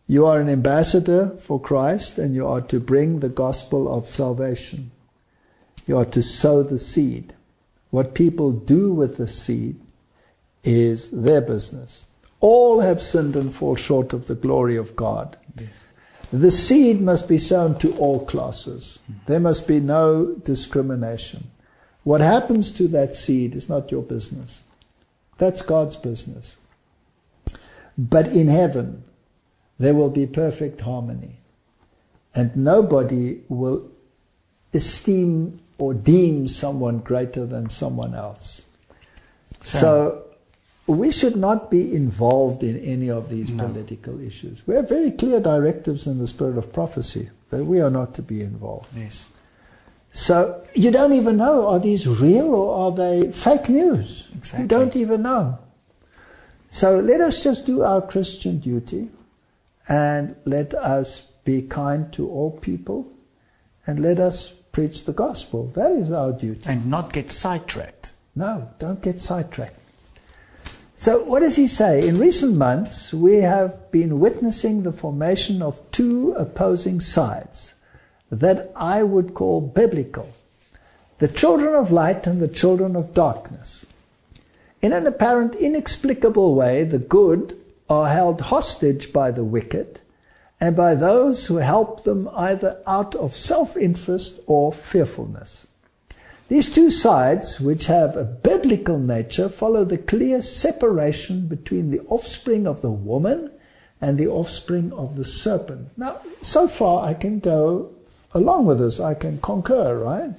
You are an ambassador for Christ, and you are to bring the gospel of salvation. You are to sow the seed. What people do with the seed is their business. All have sinned and fall short of the glory of God. Yes. The seed must be sown to all classes. There must be no discrimination. What happens to that seed is not your business. That's God's business. But in heaven, there will be perfect harmony. And nobody will esteem or deem someone greater than someone else. So we should not be involved in any of these political issues. We have very clear directives in the spirit of prophecy that we are not to be involved. Yes. So you don't even know, are these real or are they fake news? Exactly. You don't even know. So let us just do our Christian duty, and let us be kind to all people, and let us preach the gospel. That is our duty. And not get sidetracked. No, don't get sidetracked. So what does he say? In recent months, we have been witnessing the formation of two opposing sides that I would call biblical: the children of light and the children of darkness. In an apparent inexplicable way, the good are held hostage by the wicked and by those who help them either out of self-interest or fearfulness. These two sides, which have a biblical nature, follow the clear separation between the offspring of the woman and the offspring of the serpent. Now, so far I can go along with this. I can concur, right?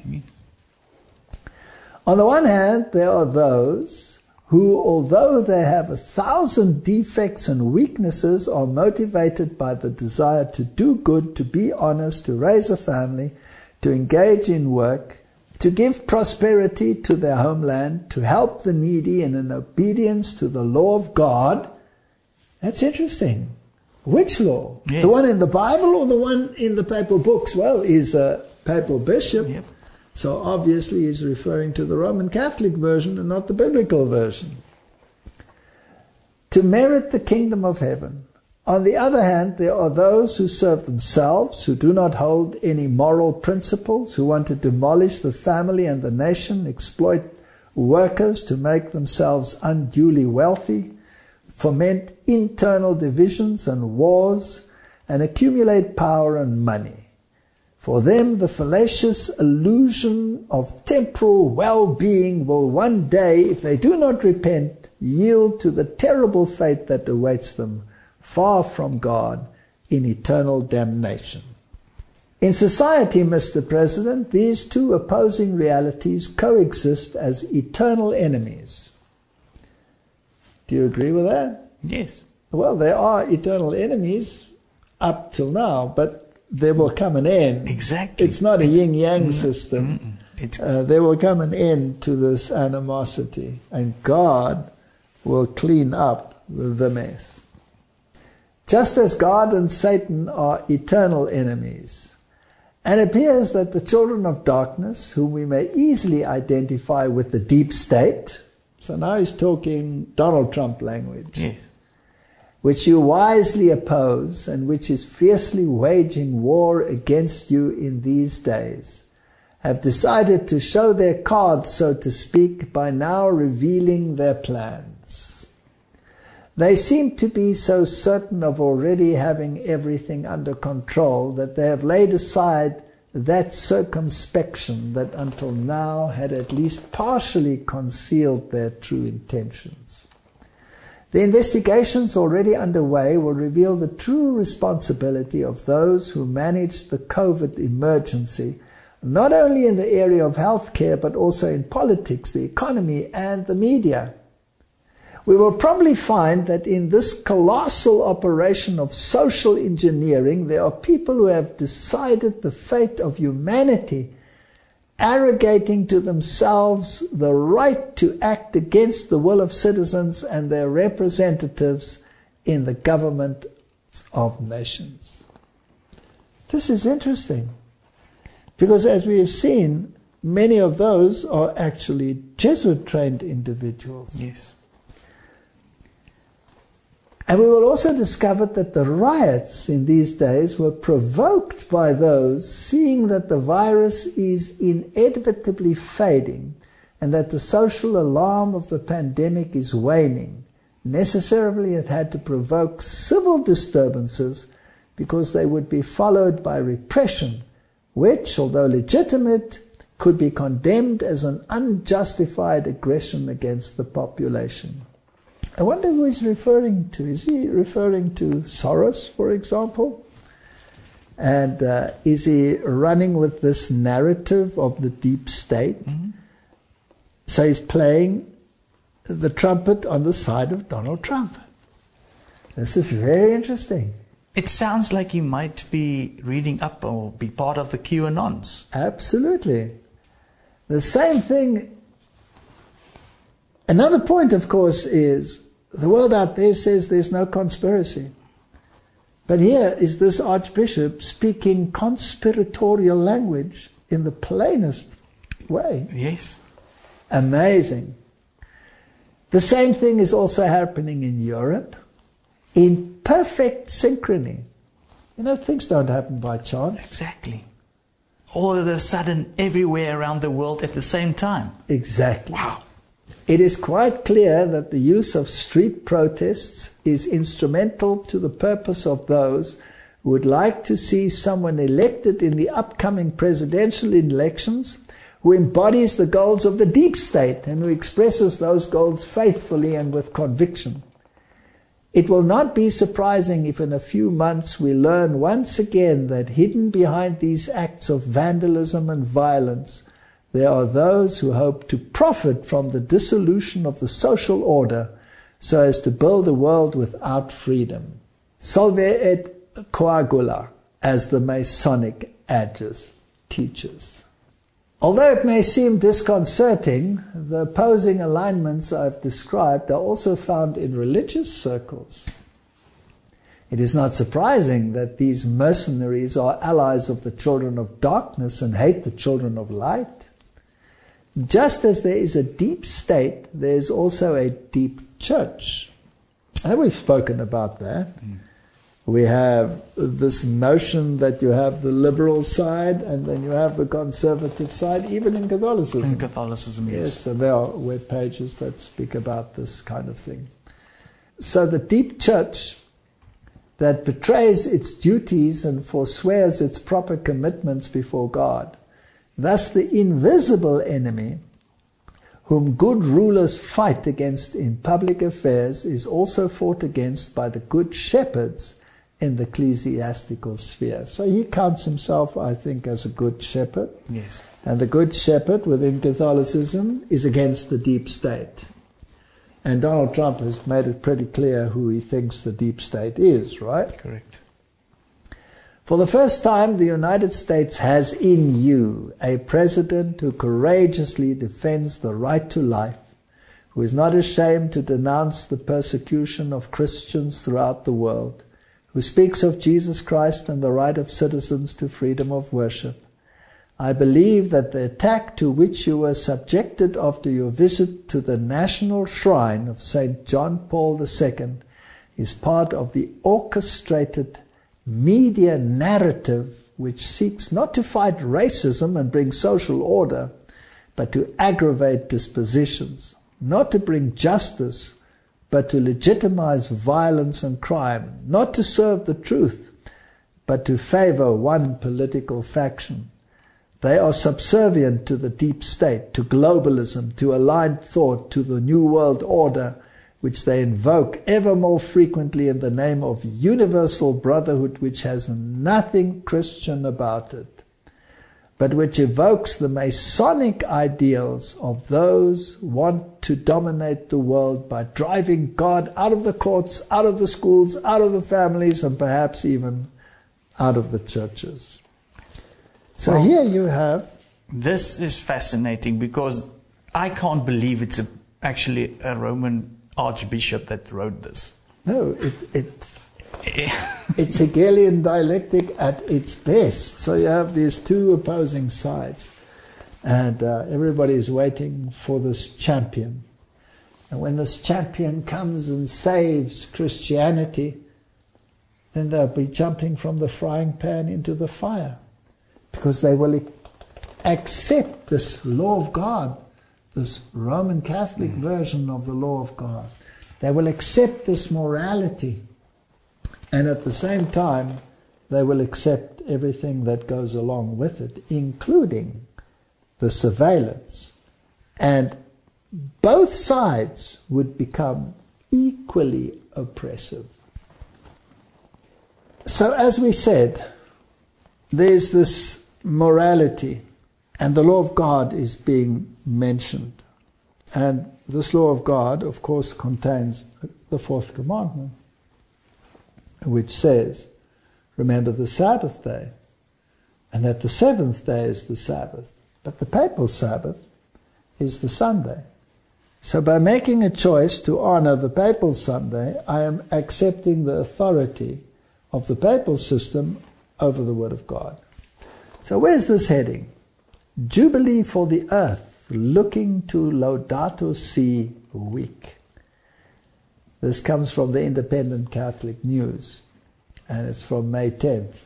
On the one hand, there are those who, although they have 1,000 defects and weaknesses, are motivated by the desire to do good, to be honest, to raise a family, to engage in work, to give prosperity to their homeland, to help the needy in an obedience to the law of God. That's interesting. Which law? Yes. The one in the Bible or the one in the papal books? Well, he's a papal bishop. Yep. So obviously he's referring to the Roman Catholic version and not the biblical version. To merit the kingdom of heaven. On the other hand, there are those who serve themselves, who do not hold any moral principles, who want to demolish the family and the nation, exploit workers to make themselves unduly wealthy, foment internal divisions and wars, and accumulate power and money. For them, the fallacious illusion of temporal well-being will one day, if they do not repent, yield to the terrible fate that awaits them, far from God, in eternal damnation. In society, Mr. President, these two opposing realities coexist as eternal enemies. Do you agree with that? Yes. Well, there are eternal enemies up till now, but there will come an end. Exactly. It's not a yin-yang system. There will come an end to this animosity, and God will clean up the mess. Just as God and Satan are eternal enemies, and it appears that the children of darkness, whom we may easily identify with the deep state, so now he's talking Donald Trump language, Yes. which you wisely oppose and which is fiercely waging war against you in these days, have decided to show their cards, so to speak, by now revealing their plans. They seem to be so certain of already having everything under control that they have laid aside that circumspection that until now had at least partially concealed their true intentions. The investigations already underway will reveal the true responsibility of those who managed the COVID emergency, not only in the area of healthcare, but also in politics, the economy, and the media. We will probably find that in this colossal operation of social engineering, there are people who have decided the fate of humanity, arrogating to themselves the right to act against the will of citizens and their representatives in the government of nations. This is interesting, because as we have seen, many of those are actually Jesuit-trained individuals. Yes. And we will also discover that the riots in these days were provoked by those seeing that the virus is inevitably fading and that the social alarm of the pandemic is waning. Necessarily it had to provoke civil disturbances because they would be followed by repression, which, although legitimate, could be condemned as an unjustified aggression against the population. I wonder who he's referring to. Is he referring to Soros, for example? And is he running with this narrative of the deep state? Mm-hmm. So he's playing the trumpet on the side of Donald Trump. This is very interesting. It sounds like he might be reading up or be part of the QAnons. Absolutely. The same thing. Another point, of course, is the world out there says there's no conspiracy. But here is this archbishop speaking conspiratorial language in the plainest way. Yes. Amazing. The same thing is also happening in Europe in perfect synchrony. You know, things don't happen by chance. Exactly. All of a sudden, everywhere around the world at the same time. Exactly. Wow. It is quite clear that the use of street protests is instrumental to the purpose of those who would like to see someone elected in the upcoming presidential elections who embodies the goals of the deep state and who expresses those goals faithfully and with conviction. It will not be surprising if in a few months we learn once again that hidden behind these acts of vandalism and violence, there are those who hope to profit from the dissolution of the social order so as to build a world without freedom. Solve et coagula, as the Masonic address teaches. Although it may seem disconcerting, the opposing alignments I've described are also found in religious circles. It is not surprising that these mercenaries are allies of the children of darkness and hate the children of light. Just as there is a deep state, there is also a deep church. And we've spoken about that. We have this notion that you have the liberal side and then you have the conservative side, even in Catholicism. In Catholicism, yes. Yes, and there are web pages that speak about this kind of thing. So the deep church that betrays its duties and forswears its proper commitments before God, thus the invisible enemy, whom good rulers fight against in public affairs, is also fought against by the good shepherds in the ecclesiastical sphere. So he counts himself, I think, as a good shepherd. Yes. And the good shepherd within Catholicism is against the deep state. And Donald Trump has made it pretty clear who he thinks the deep state is, right? Correct. For the first time, the United States has in you a president who courageously defends the right to life, who is not ashamed to denounce the persecution of Christians throughout the world, who speaks of Jesus Christ and the right of citizens to freedom of worship. I believe that the attack to which you were subjected after your visit to the National Shrine of St. John Paul II is part of the orchestrated media narrative which seeks not to fight racism and bring social order, but to aggravate dispositions, not to bring justice, but to legitimize violence and crime, not to serve the truth, but to favor one political faction. They are subservient to the deep state, to globalism, to aligned thought, to the New World Order, which they invoke ever more frequently in the name of universal brotherhood, which has nothing Christian about it, but which evokes the Masonic ideals of those who want to dominate the world by driving God out of the courts, out of the schools, out of the families, and perhaps even out of the churches. So well, here you have... This is fascinating because I can't believe it's actually a Roman archbishop that wrote this. No, it's Hegelian dialectic at its best. So you have these two opposing sides, and everybody is waiting for this champion. And when this champion comes and saves Christianity, then they'll be jumping from the frying pan into the fire, because they will accept this law of God, this Roman Catholic version of the law of God. They will accept this morality, and at the same time they will accept everything that goes along with it, including the surveillance. And both sides would become equally oppressive. So as we said, there's this morality, and the law of God is being mentioned. And this law of God, of course, contains the fourth commandment, which says, remember the Sabbath day, and that the seventh day is the Sabbath. But the papal Sabbath is the Sunday. So by making a choice to honor the papal Sunday, I am accepting the authority of the papal system over the Word of God. So where's this heading? Jubilee for the earth, looking to Laudato Si week. This comes from the Independent Catholic News, and it's from May 10th,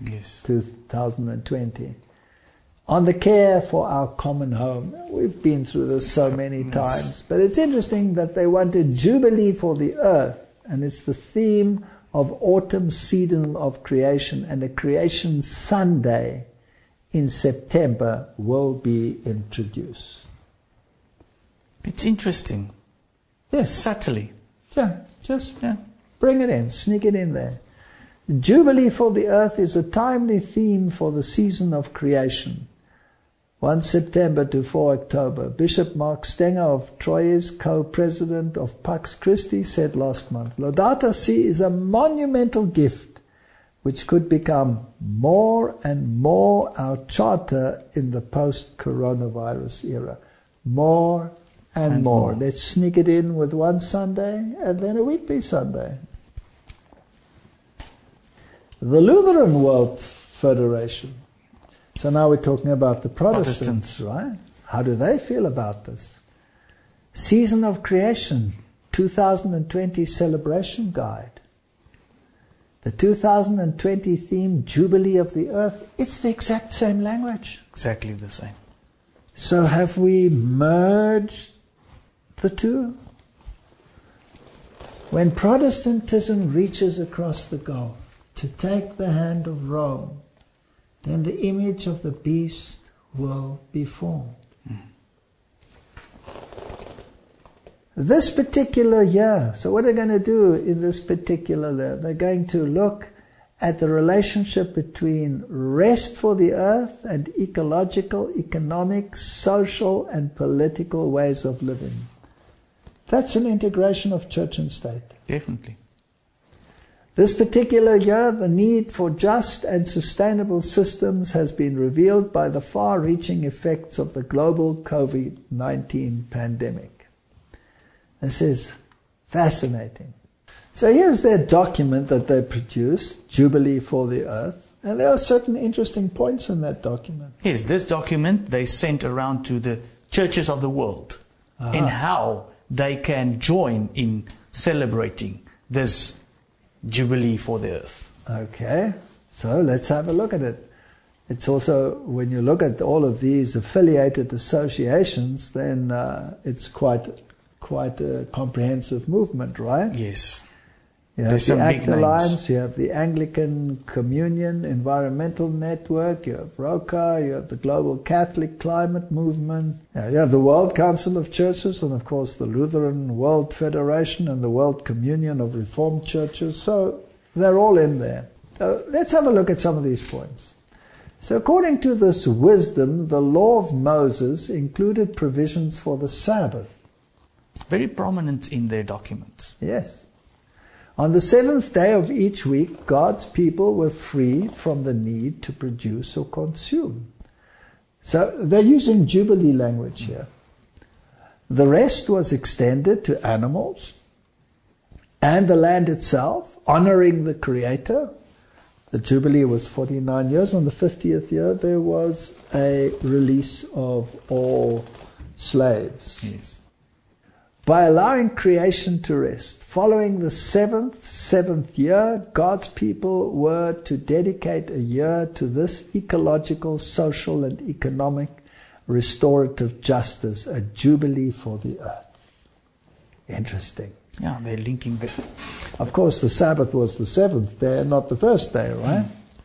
2020. On the care for our common home. We've been through this so many times, but it's interesting that they wanted Jubilee for the earth, and it's the theme of autumn season of creation, and a creation Sunday in September will be introduced. It's interesting. Yes. Subtly. Yeah, just bring it in, sneak it in there. Jubilee for the earth is a timely theme for the season of creation. 1 September to 4 October. Bishop Mark Stenger of Troyes, co-president of Pax Christi, said last month, Laudato Si is a monumental gift which could become more and more our charter in the post-coronavirus era. More and more. Let's sneak it in with one Sunday and then a weekly Sunday. The Lutheran World Federation. So now we're talking about the Protestants, right? How do they feel about this? Season of Creation, 2020 celebration guide. The 2020 theme, Jubilee of the Earth, it's the exact same language. Exactly the same. So have we merged the two? When Protestantism reaches across the Gulf to take the hand of Rome, then the image of the beast will be formed. This particular year, so what are they going to do in this particular year? They're going to look at the relationship between rest for the earth and ecological, economic, social, and political ways of living. That's an integration of church and state. Definitely. This particular year, the need for just and sustainable systems has been revealed by the far-reaching effects of the global COVID-19 pandemic. This is fascinating. So here's their document that they produced, Jubilee for the Earth, and there are certain interesting points in that document. Yes, this document they sent around to the churches of the world in how they can join in celebrating this Jubilee for the Earth. Okay, so let's have a look at it. It's also, when you look at all of these affiliated associations, then it's quite a comprehensive movement, right? Yes. You have the ACT Alliance, you have the Anglican Communion Environmental Network, you have ROCA, you have the Global Catholic Climate Movement, you have the World Council of Churches, and of course the Lutheran World Federation and the World Communion of Reformed Churches. So they're all in there. So let's have a look at some of these points. So according to this wisdom, the law of Moses included provisions for the Sabbath. Very prominent in their documents. Yes. On the seventh day of each week, God's people were free from the need to produce or consume. So they're using Jubilee language here. The rest was extended to animals and the land itself, honoring the Creator. The Jubilee was 49 years. On the 50th year, there was a release of all slaves. Yes. by allowing creation to rest. Following the seventh year, God's people were to dedicate a year to this ecological, social, and economic restorative justice, a jubilee for the earth. Interesting. Yeah, they're linking the... Of course, the Sabbath was the seventh day, not the first day, right?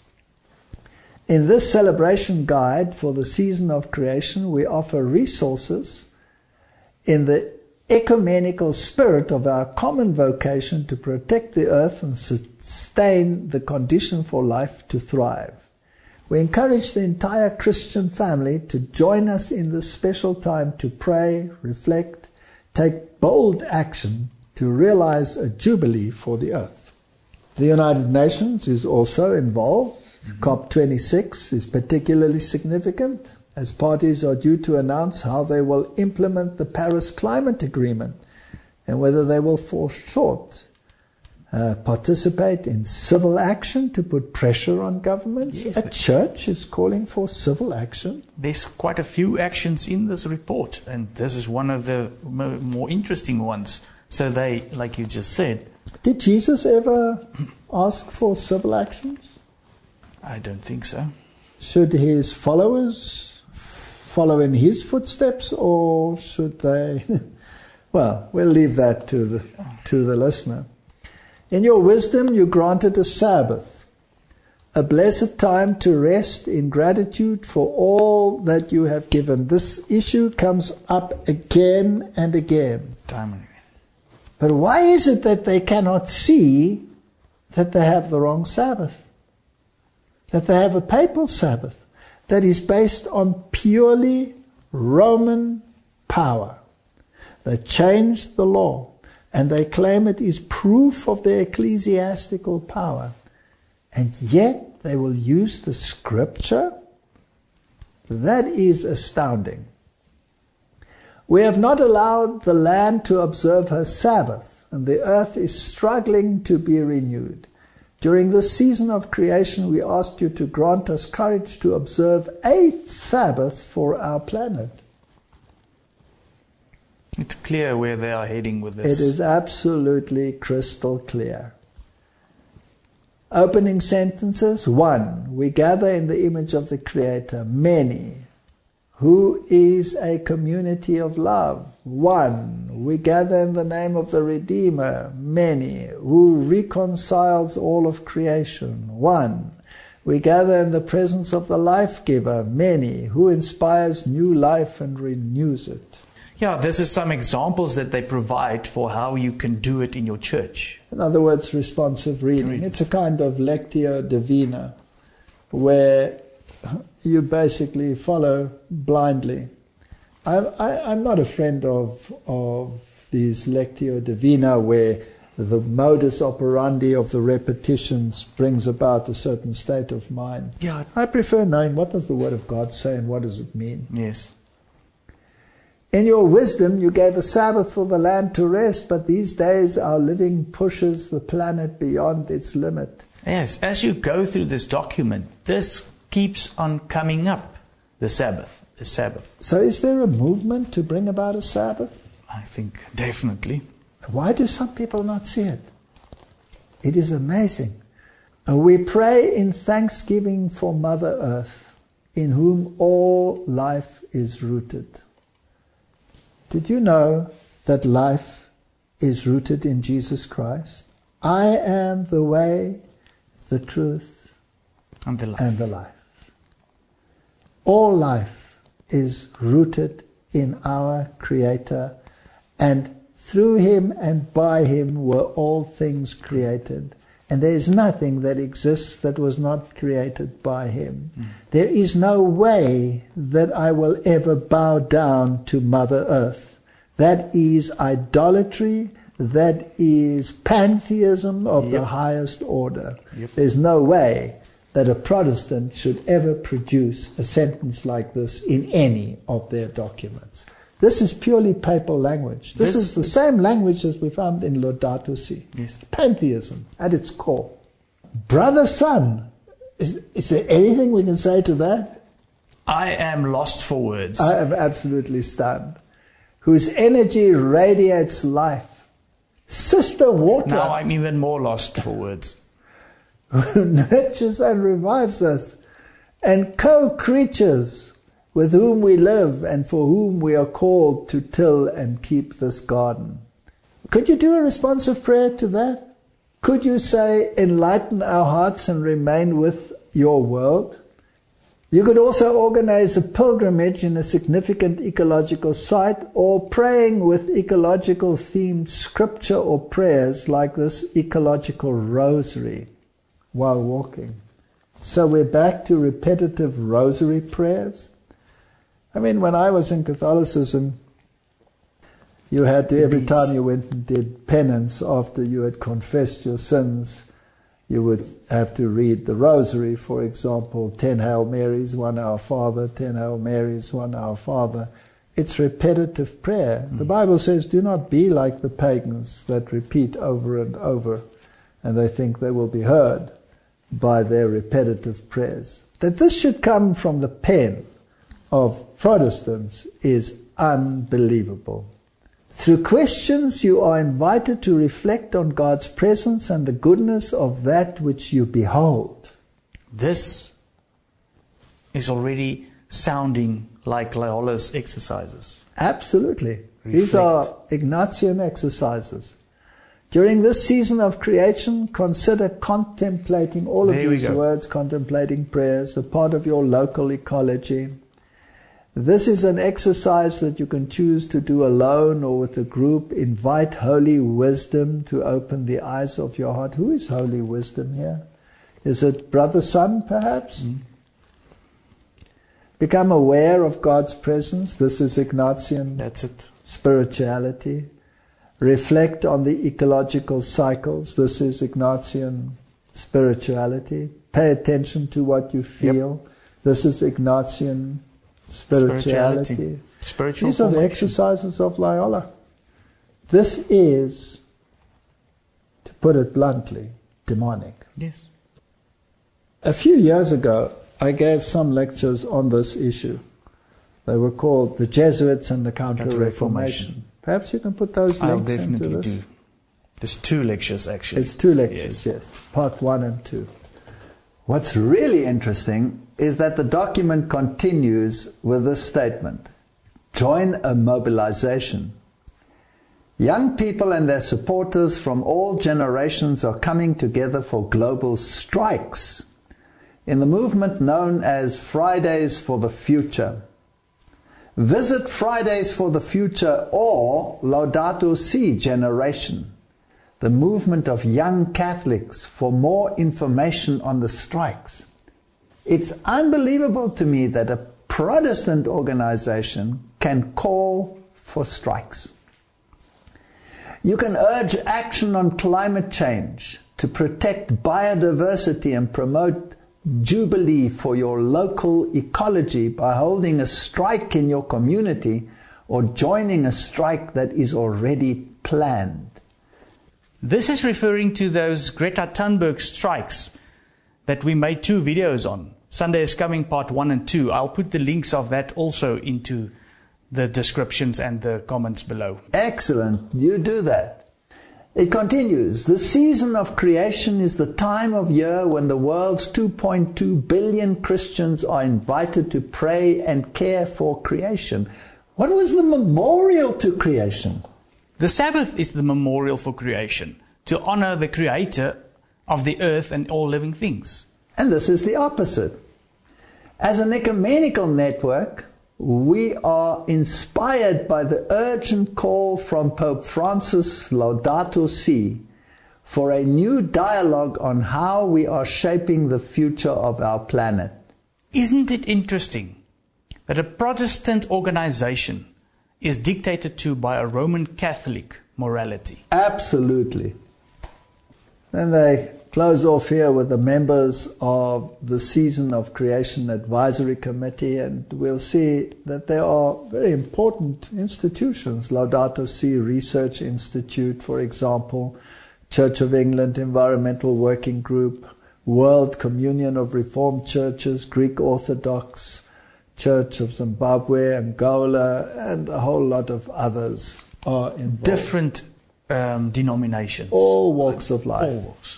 In this celebration guide for the season of creation, we offer resources in the ecumenical spirit of our common vocation to protect the earth and sustain the condition for life to thrive. We encourage the entire Christian family to join us in this special time to pray, reflect, take bold action to realize a jubilee for the earth. The United Nations is also involved. COP26 is particularly significant, as parties are due to announce how they will implement the Paris Climate Agreement and whether they will fall short. Participate in civil action to put pressure on governments. Yes, a church is calling for civil action. There's quite a few actions in this report, and this is one of the more interesting ones. So they, like you just said... Did Jesus ever ask for civil actions? I don't think so. Should his followers follow in his footsteps, or should they... Well, we'll leave that to the listener. In your wisdom, you granted a Sabbath, a blessed time to rest in gratitude for all that you have given. This issue comes up again and again. Time and again. But why is it that they cannot see that they have the wrong Sabbath? That they have a papal Sabbath that is based on purely Roman power. They changed the law. And they claim it is proof of their ecclesiastical power. And yet they will use the scripture? That is astounding. We have not allowed the land to observe her Sabbath, and the earth is struggling to be renewed. During this season of creation, we ask you to grant us courage to observe a Sabbath for our planet. It's clear where they are heading with this. It is absolutely crystal clear. Opening sentences. 1. We gather in the image of the Creator. Many. Who is a community of love. 1. We gather in the name of the Redeemer. Many. Who reconciles all of creation. 1. We gather in the presence of the Life Giver. Many. Who inspires new life and renews it. Yeah, this is some examples that they provide for how you can do it in your church. In other words, responsive reading. It's a kind of lectio divina where you basically follow blindly. I'm not a friend of these lectio divina where the modus operandi of the repetitions brings about a certain state of mind. Yeah. I prefer knowing what does the Word of God say and what does it mean. Yes. In your wisdom, you gave a Sabbath for the land to rest, but these days our living pushes the planet beyond its limit. Yes, as you go through this document, this keeps on coming up, the Sabbath. So is there a movement to bring about a Sabbath? I think definitely. Why do some people not see it? It is amazing. We pray in thanksgiving for Mother Earth, in whom all life is rooted. Did you know that life is rooted in Jesus Christ? I am the way, the truth, and the life. And the life. All life is rooted in our Creator, and through Him and by Him were all things created. And there is nothing that exists that was not created by Him. There is no way that I will ever bow down to Mother Earth. That is idolatry. That is pantheism of the highest order. There's no way that a Protestant should ever produce a sentence like this in any of their documents. This is purely papal language. This is the same language as we found in Laudato Si. Yes. Pantheism at its core. Brother, son, is there anything we can say to that? I am lost for words. I am absolutely stunned. whose energy radiates life. Sister water. Now I'm even more lost for words. Who nurtures and revives us, and co-creatures with whom we live and for whom we are called to till and keep this garden. Could you do a responsive prayer to that? Could you say, enlighten our hearts and remain with your world? You could also organize a pilgrimage in a significant ecological site, or praying with ecological themed scripture or prayers like this ecological rosary while walking. So we're back to repetitive rosary prayers. I mean, when I was in Catholicism, you had to, every time you went and did penance after you had confessed your sins, you would have to read the rosary, for example, 10 Hail Marys, 1 Our Father, 10 Hail Marys, 1 Our Father. It's repetitive prayer. The Bible says, do not be like the pagans that repeat over and over, and they think they will be heard by their repetitive prayers. That this should come from the pen of Protestants is unbelievable. Through questions, you are invited to reflect on God's presence and the goodness of that which you behold. This is already sounding like Loyola's exercises. Absolutely. These are Ignatian exercises. During this season of creation, consider contemplating all of these words, contemplating prayers, a part of your local ecology. This is an exercise that you can choose to do alone or with a group. Invite Holy Wisdom to open the eyes of your heart. Who is Holy Wisdom here? Is it Brother Sun, perhaps? Become aware of God's presence. This is Ignatian spirituality. Reflect on the ecological cycles. This is Ignatian spirituality. Pay attention to what you feel. This is Ignatian spirituality. Spiritual These are the exercises of Loyola. This is, to put it bluntly, demonic. Yes. A few years ago, I gave some lectures on this issue. They were called The Jesuits and the Counter-Reformation. Perhaps you can put those links into this. I'll definitely do. There's 2 lectures, actually. It's 2 lectures, yes. Part 1 and 2. What's really interesting is that the document continues with this statement: join a mobilization. Young people and their supporters from all generations are coming together for global strikes in the movement known as Fridays for the Future. Visit Fridays for the Future or Laudato Si Generation, the movement of young Catholics, for more information on the strikes. It's unbelievable to me that a Protestant organization can call for strikes. You can urge action on climate change to protect biodiversity and promote jubilee for your local ecology by holding a strike in your community or joining a strike that is already planned. This is referring to those Greta Thunberg strikes that we made 2 videos on. Sunday is Coming Part 1 and 2. I'll put the links of that also into the descriptions and the comments below. Excellent. You do that. It continues. The season of creation is the time of year when the world's 2.2 billion Christians are invited to pray and care for creation. What was the memorial to creation? The Sabbath is the memorial for creation, to honor the Creator of the earth and all living things. And this is the opposite. As an ecumenical network, we are inspired by the urgent call from Pope Francis, Laudato Si, for a new dialogue on how we are shaping the future of our planet. Isn't it interesting that a Protestant organization is dictated to by a Roman Catholic morality? Absolutely. Then they close off here with the members of the Season of Creation Advisory Committee, and we'll see that there are very important institutions. Laudato Si Research Institute, for example, Church of England Environmental Working Group, World Communion of Reformed Churches, Greek Orthodox, Church of Zimbabwe, Angola, and a whole lot of others are involved. Different denominations. All walks of life. All walks.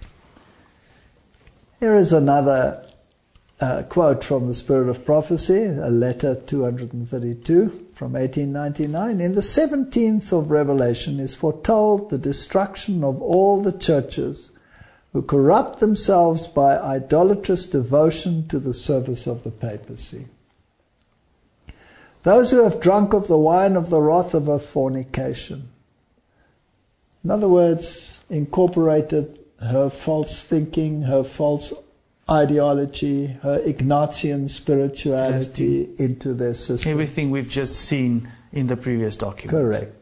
Here is another quote from the Spirit of Prophecy, a letter 232 from 1899. In the 17th of Revelation is foretold the destruction of all the churches who corrupt themselves by idolatrous devotion to the service of the papacy. Those who have drunk of the wine of the wrath of her fornication. In other words, incorporated her false thinking, her false ideology, her Ignatian spirituality into their system. Everything we've just seen in the previous document. Correct.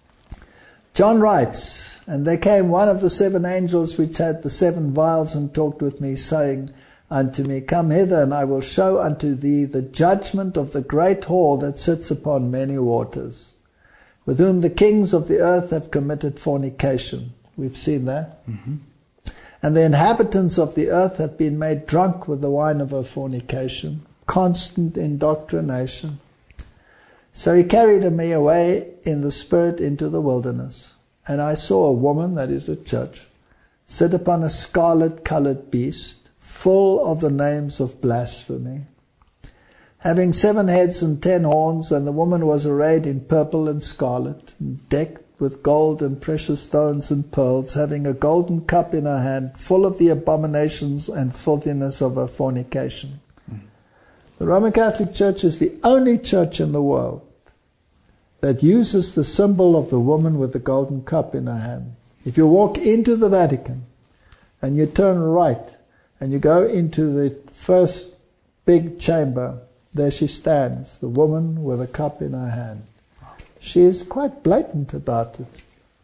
John writes, and there came one of the 7 angels which had the 7 vials and talked with me, saying unto me, Come hither, and I will show unto thee the judgment of the great whore that sits upon many waters, with whom the kings of the earth have committed fornication. We've seen that. Mm-hmm. And the inhabitants of the earth have been made drunk with the wine of her fornication, constant indoctrination. So he carried me away in the spirit into the wilderness, and I saw a woman, that is a church, sit upon a scarlet-colored beast, full of the names of blasphemy, having 7 heads and 10 horns, and the woman was arrayed in purple and scarlet, and decked with gold and precious stones and pearls, having a golden cup in her hand, full of the abominations and filthiness of her fornication. The Roman Catholic Church is the only church in the world that uses the symbol of the woman with the golden cup in her hand. If you walk into the Vatican and you turn right and you go into the first big chamber, there she stands, the woman with a cup in her hand. She is quite blatant about it.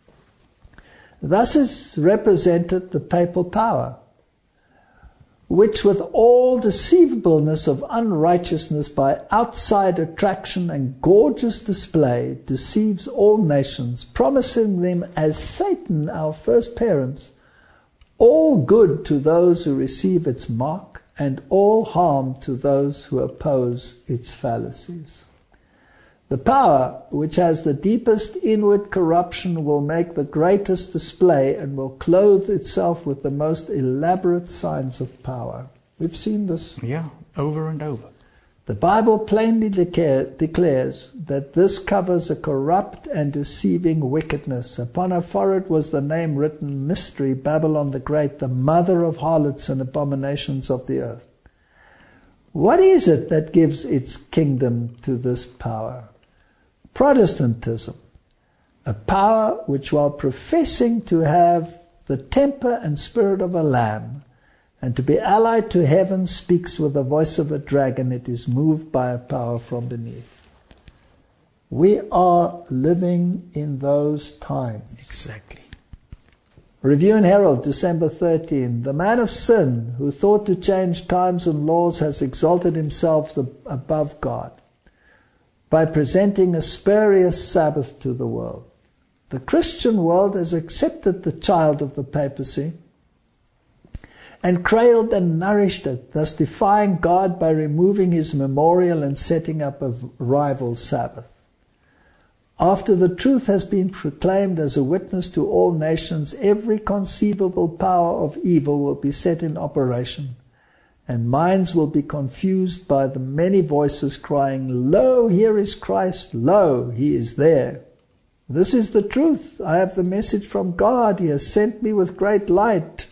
Thus is represented the papal power, which with all deceivableness of unrighteousness by outside attraction and gorgeous display deceives all nations, promising them as Satan, our first parents, all good to those who receive its mark and all harm to those who oppose its fallacies. The power which has the deepest inward corruption will make the greatest display and will clothe itself with the most elaborate signs of power. We've seen this. Yeah, over and over. The Bible plainly declares that this covers a corrupt and deceiving wickedness. Upon her forehead was the name written, Mystery, Babylon the Great, the mother of harlots and abominations of the earth. What is it that gives its kingdom to this power? Protestantism, a power which, while professing to have the temper and spirit of a lamb and to be allied to heaven, speaks with the voice of a dragon. It is moved by a power from beneath. We are living in those times. Exactly. Review and Herald, December 13. The man of sin who thought to change times and laws has exalted himself above God by presenting a spurious Sabbath to the world. The Christian world has accepted the child of the papacy and cradled and nourished it, thus defying God by removing his memorial and setting up a rival Sabbath. After the truth has been proclaimed as a witness to all nations, every conceivable power of evil will be set in operation, and minds will be confused by the many voices crying, Lo, here is Christ, lo, he is there. This is the truth. I have the message from God. He has sent me with great light.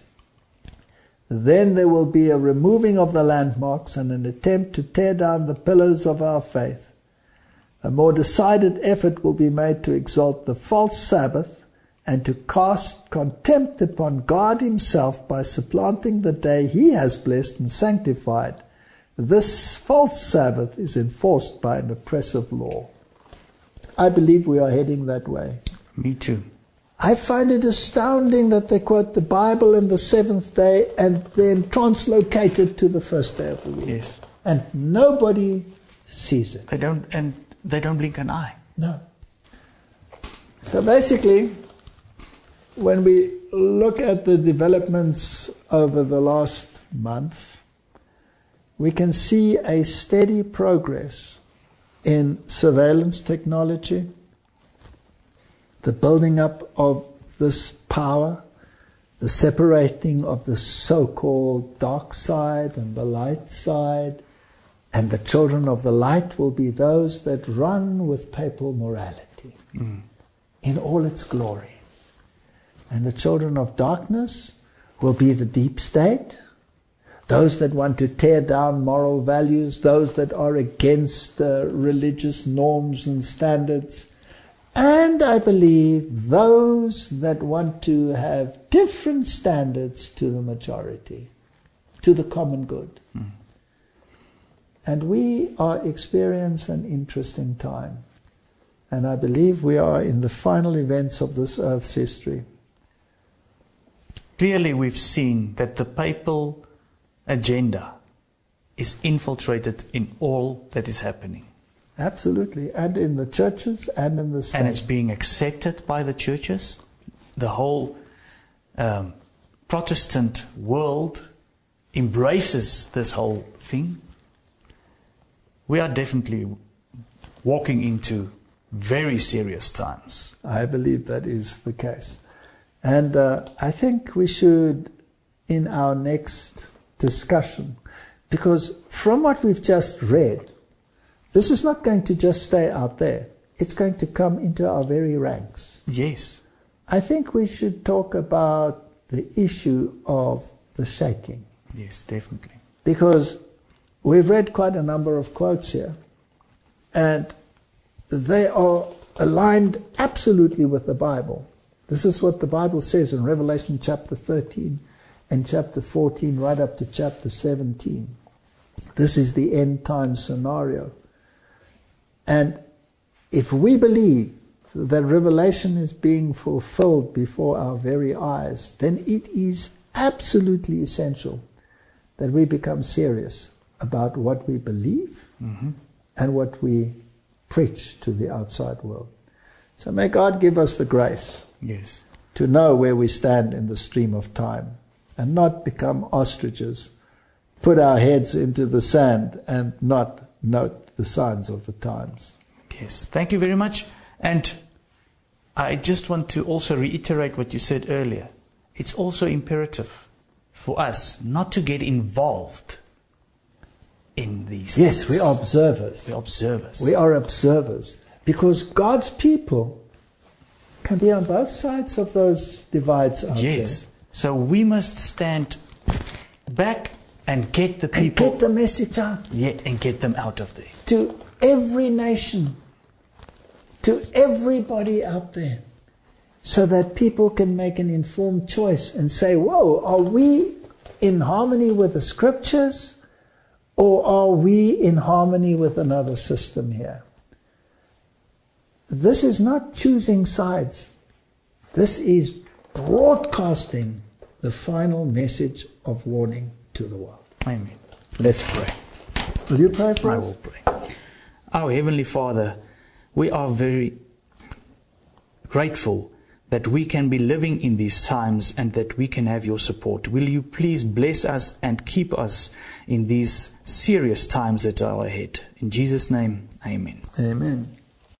Then there will be a removing of the landmarks and an attempt to tear down the pillars of our faith. A more decided effort will be made to exalt the false Sabbath and to cast contempt upon God himself by supplanting the day he has blessed and sanctified. This false Sabbath is enforced by an oppressive law. I believe we are heading that way. Me too. I find it astounding that they quote the Bible in the 7th day and then translocate it to the first day of the week. Yes. And nobody sees it. They don't blink an eye. No. So basically, when we look at the developments over the last month, we can see a steady progress in surveillance technology, the building up of this power, the separating of the so-called dark side and the light side, and the children of the light will be those that run with papal morality in all its glory. And the children of darkness will be the deep state, those that want to tear down moral values, those that are against religious norms and standards, and I believe those that want to have different standards to the majority, to the common good. And we are experiencing an interesting time. And I believe we are in the final events of this earth's history. Clearly we've seen that the papal agenda is infiltrated in all that is happening. Absolutely. And in the churches and in the state. And it's being accepted by the churches. The whole Protestant world embraces this whole thing. We are definitely walking into very serious times. I believe that is the case. And I think we should, in our next discussion, because from what we've just read, this is not going to just stay out there. It's going to come into our very ranks. Yes. I think we should talk about the issue of the shaking. Yes, definitely. Because we've read quite a number of quotes here, and they are aligned absolutely with the Bible. This is what the Bible says in Revelation chapter 13 and chapter 14 right up to chapter 17. This is the end time scenario. And if we believe that Revelation is being fulfilled before our very eyes, then it is absolutely essential that we become serious about what we believe and what we preach to the outside world. So may God give us the grace to know where we stand in the stream of time and not become ostriches, put our heads into the sand and not note the signs of the times. Yes, thank you very much. And I just want to also reiterate what you said earlier. It's also imperative for us not to get involved in these Yes, things. we are observers. We're observers. We are observers. Because God's people can be on both sides of those divides out there. Yes. So we must stand back and get the people. And get the message out. Yeah, and get them out of there. To every nation. To everybody out there. So that people can make an informed choice and say, whoa, are we in harmony with the scriptures? Or are we in harmony with another system here? This is not choosing sides. This is broadcasting the final message of warning to the world. Amen. Let's pray. Will you pray for us? I will pray. Our Heavenly Father, we are very grateful that we can be living in these times and that we can have your support. Will you please bless us and keep us in these serious times that are ahead. In Jesus' name, amen. Amen.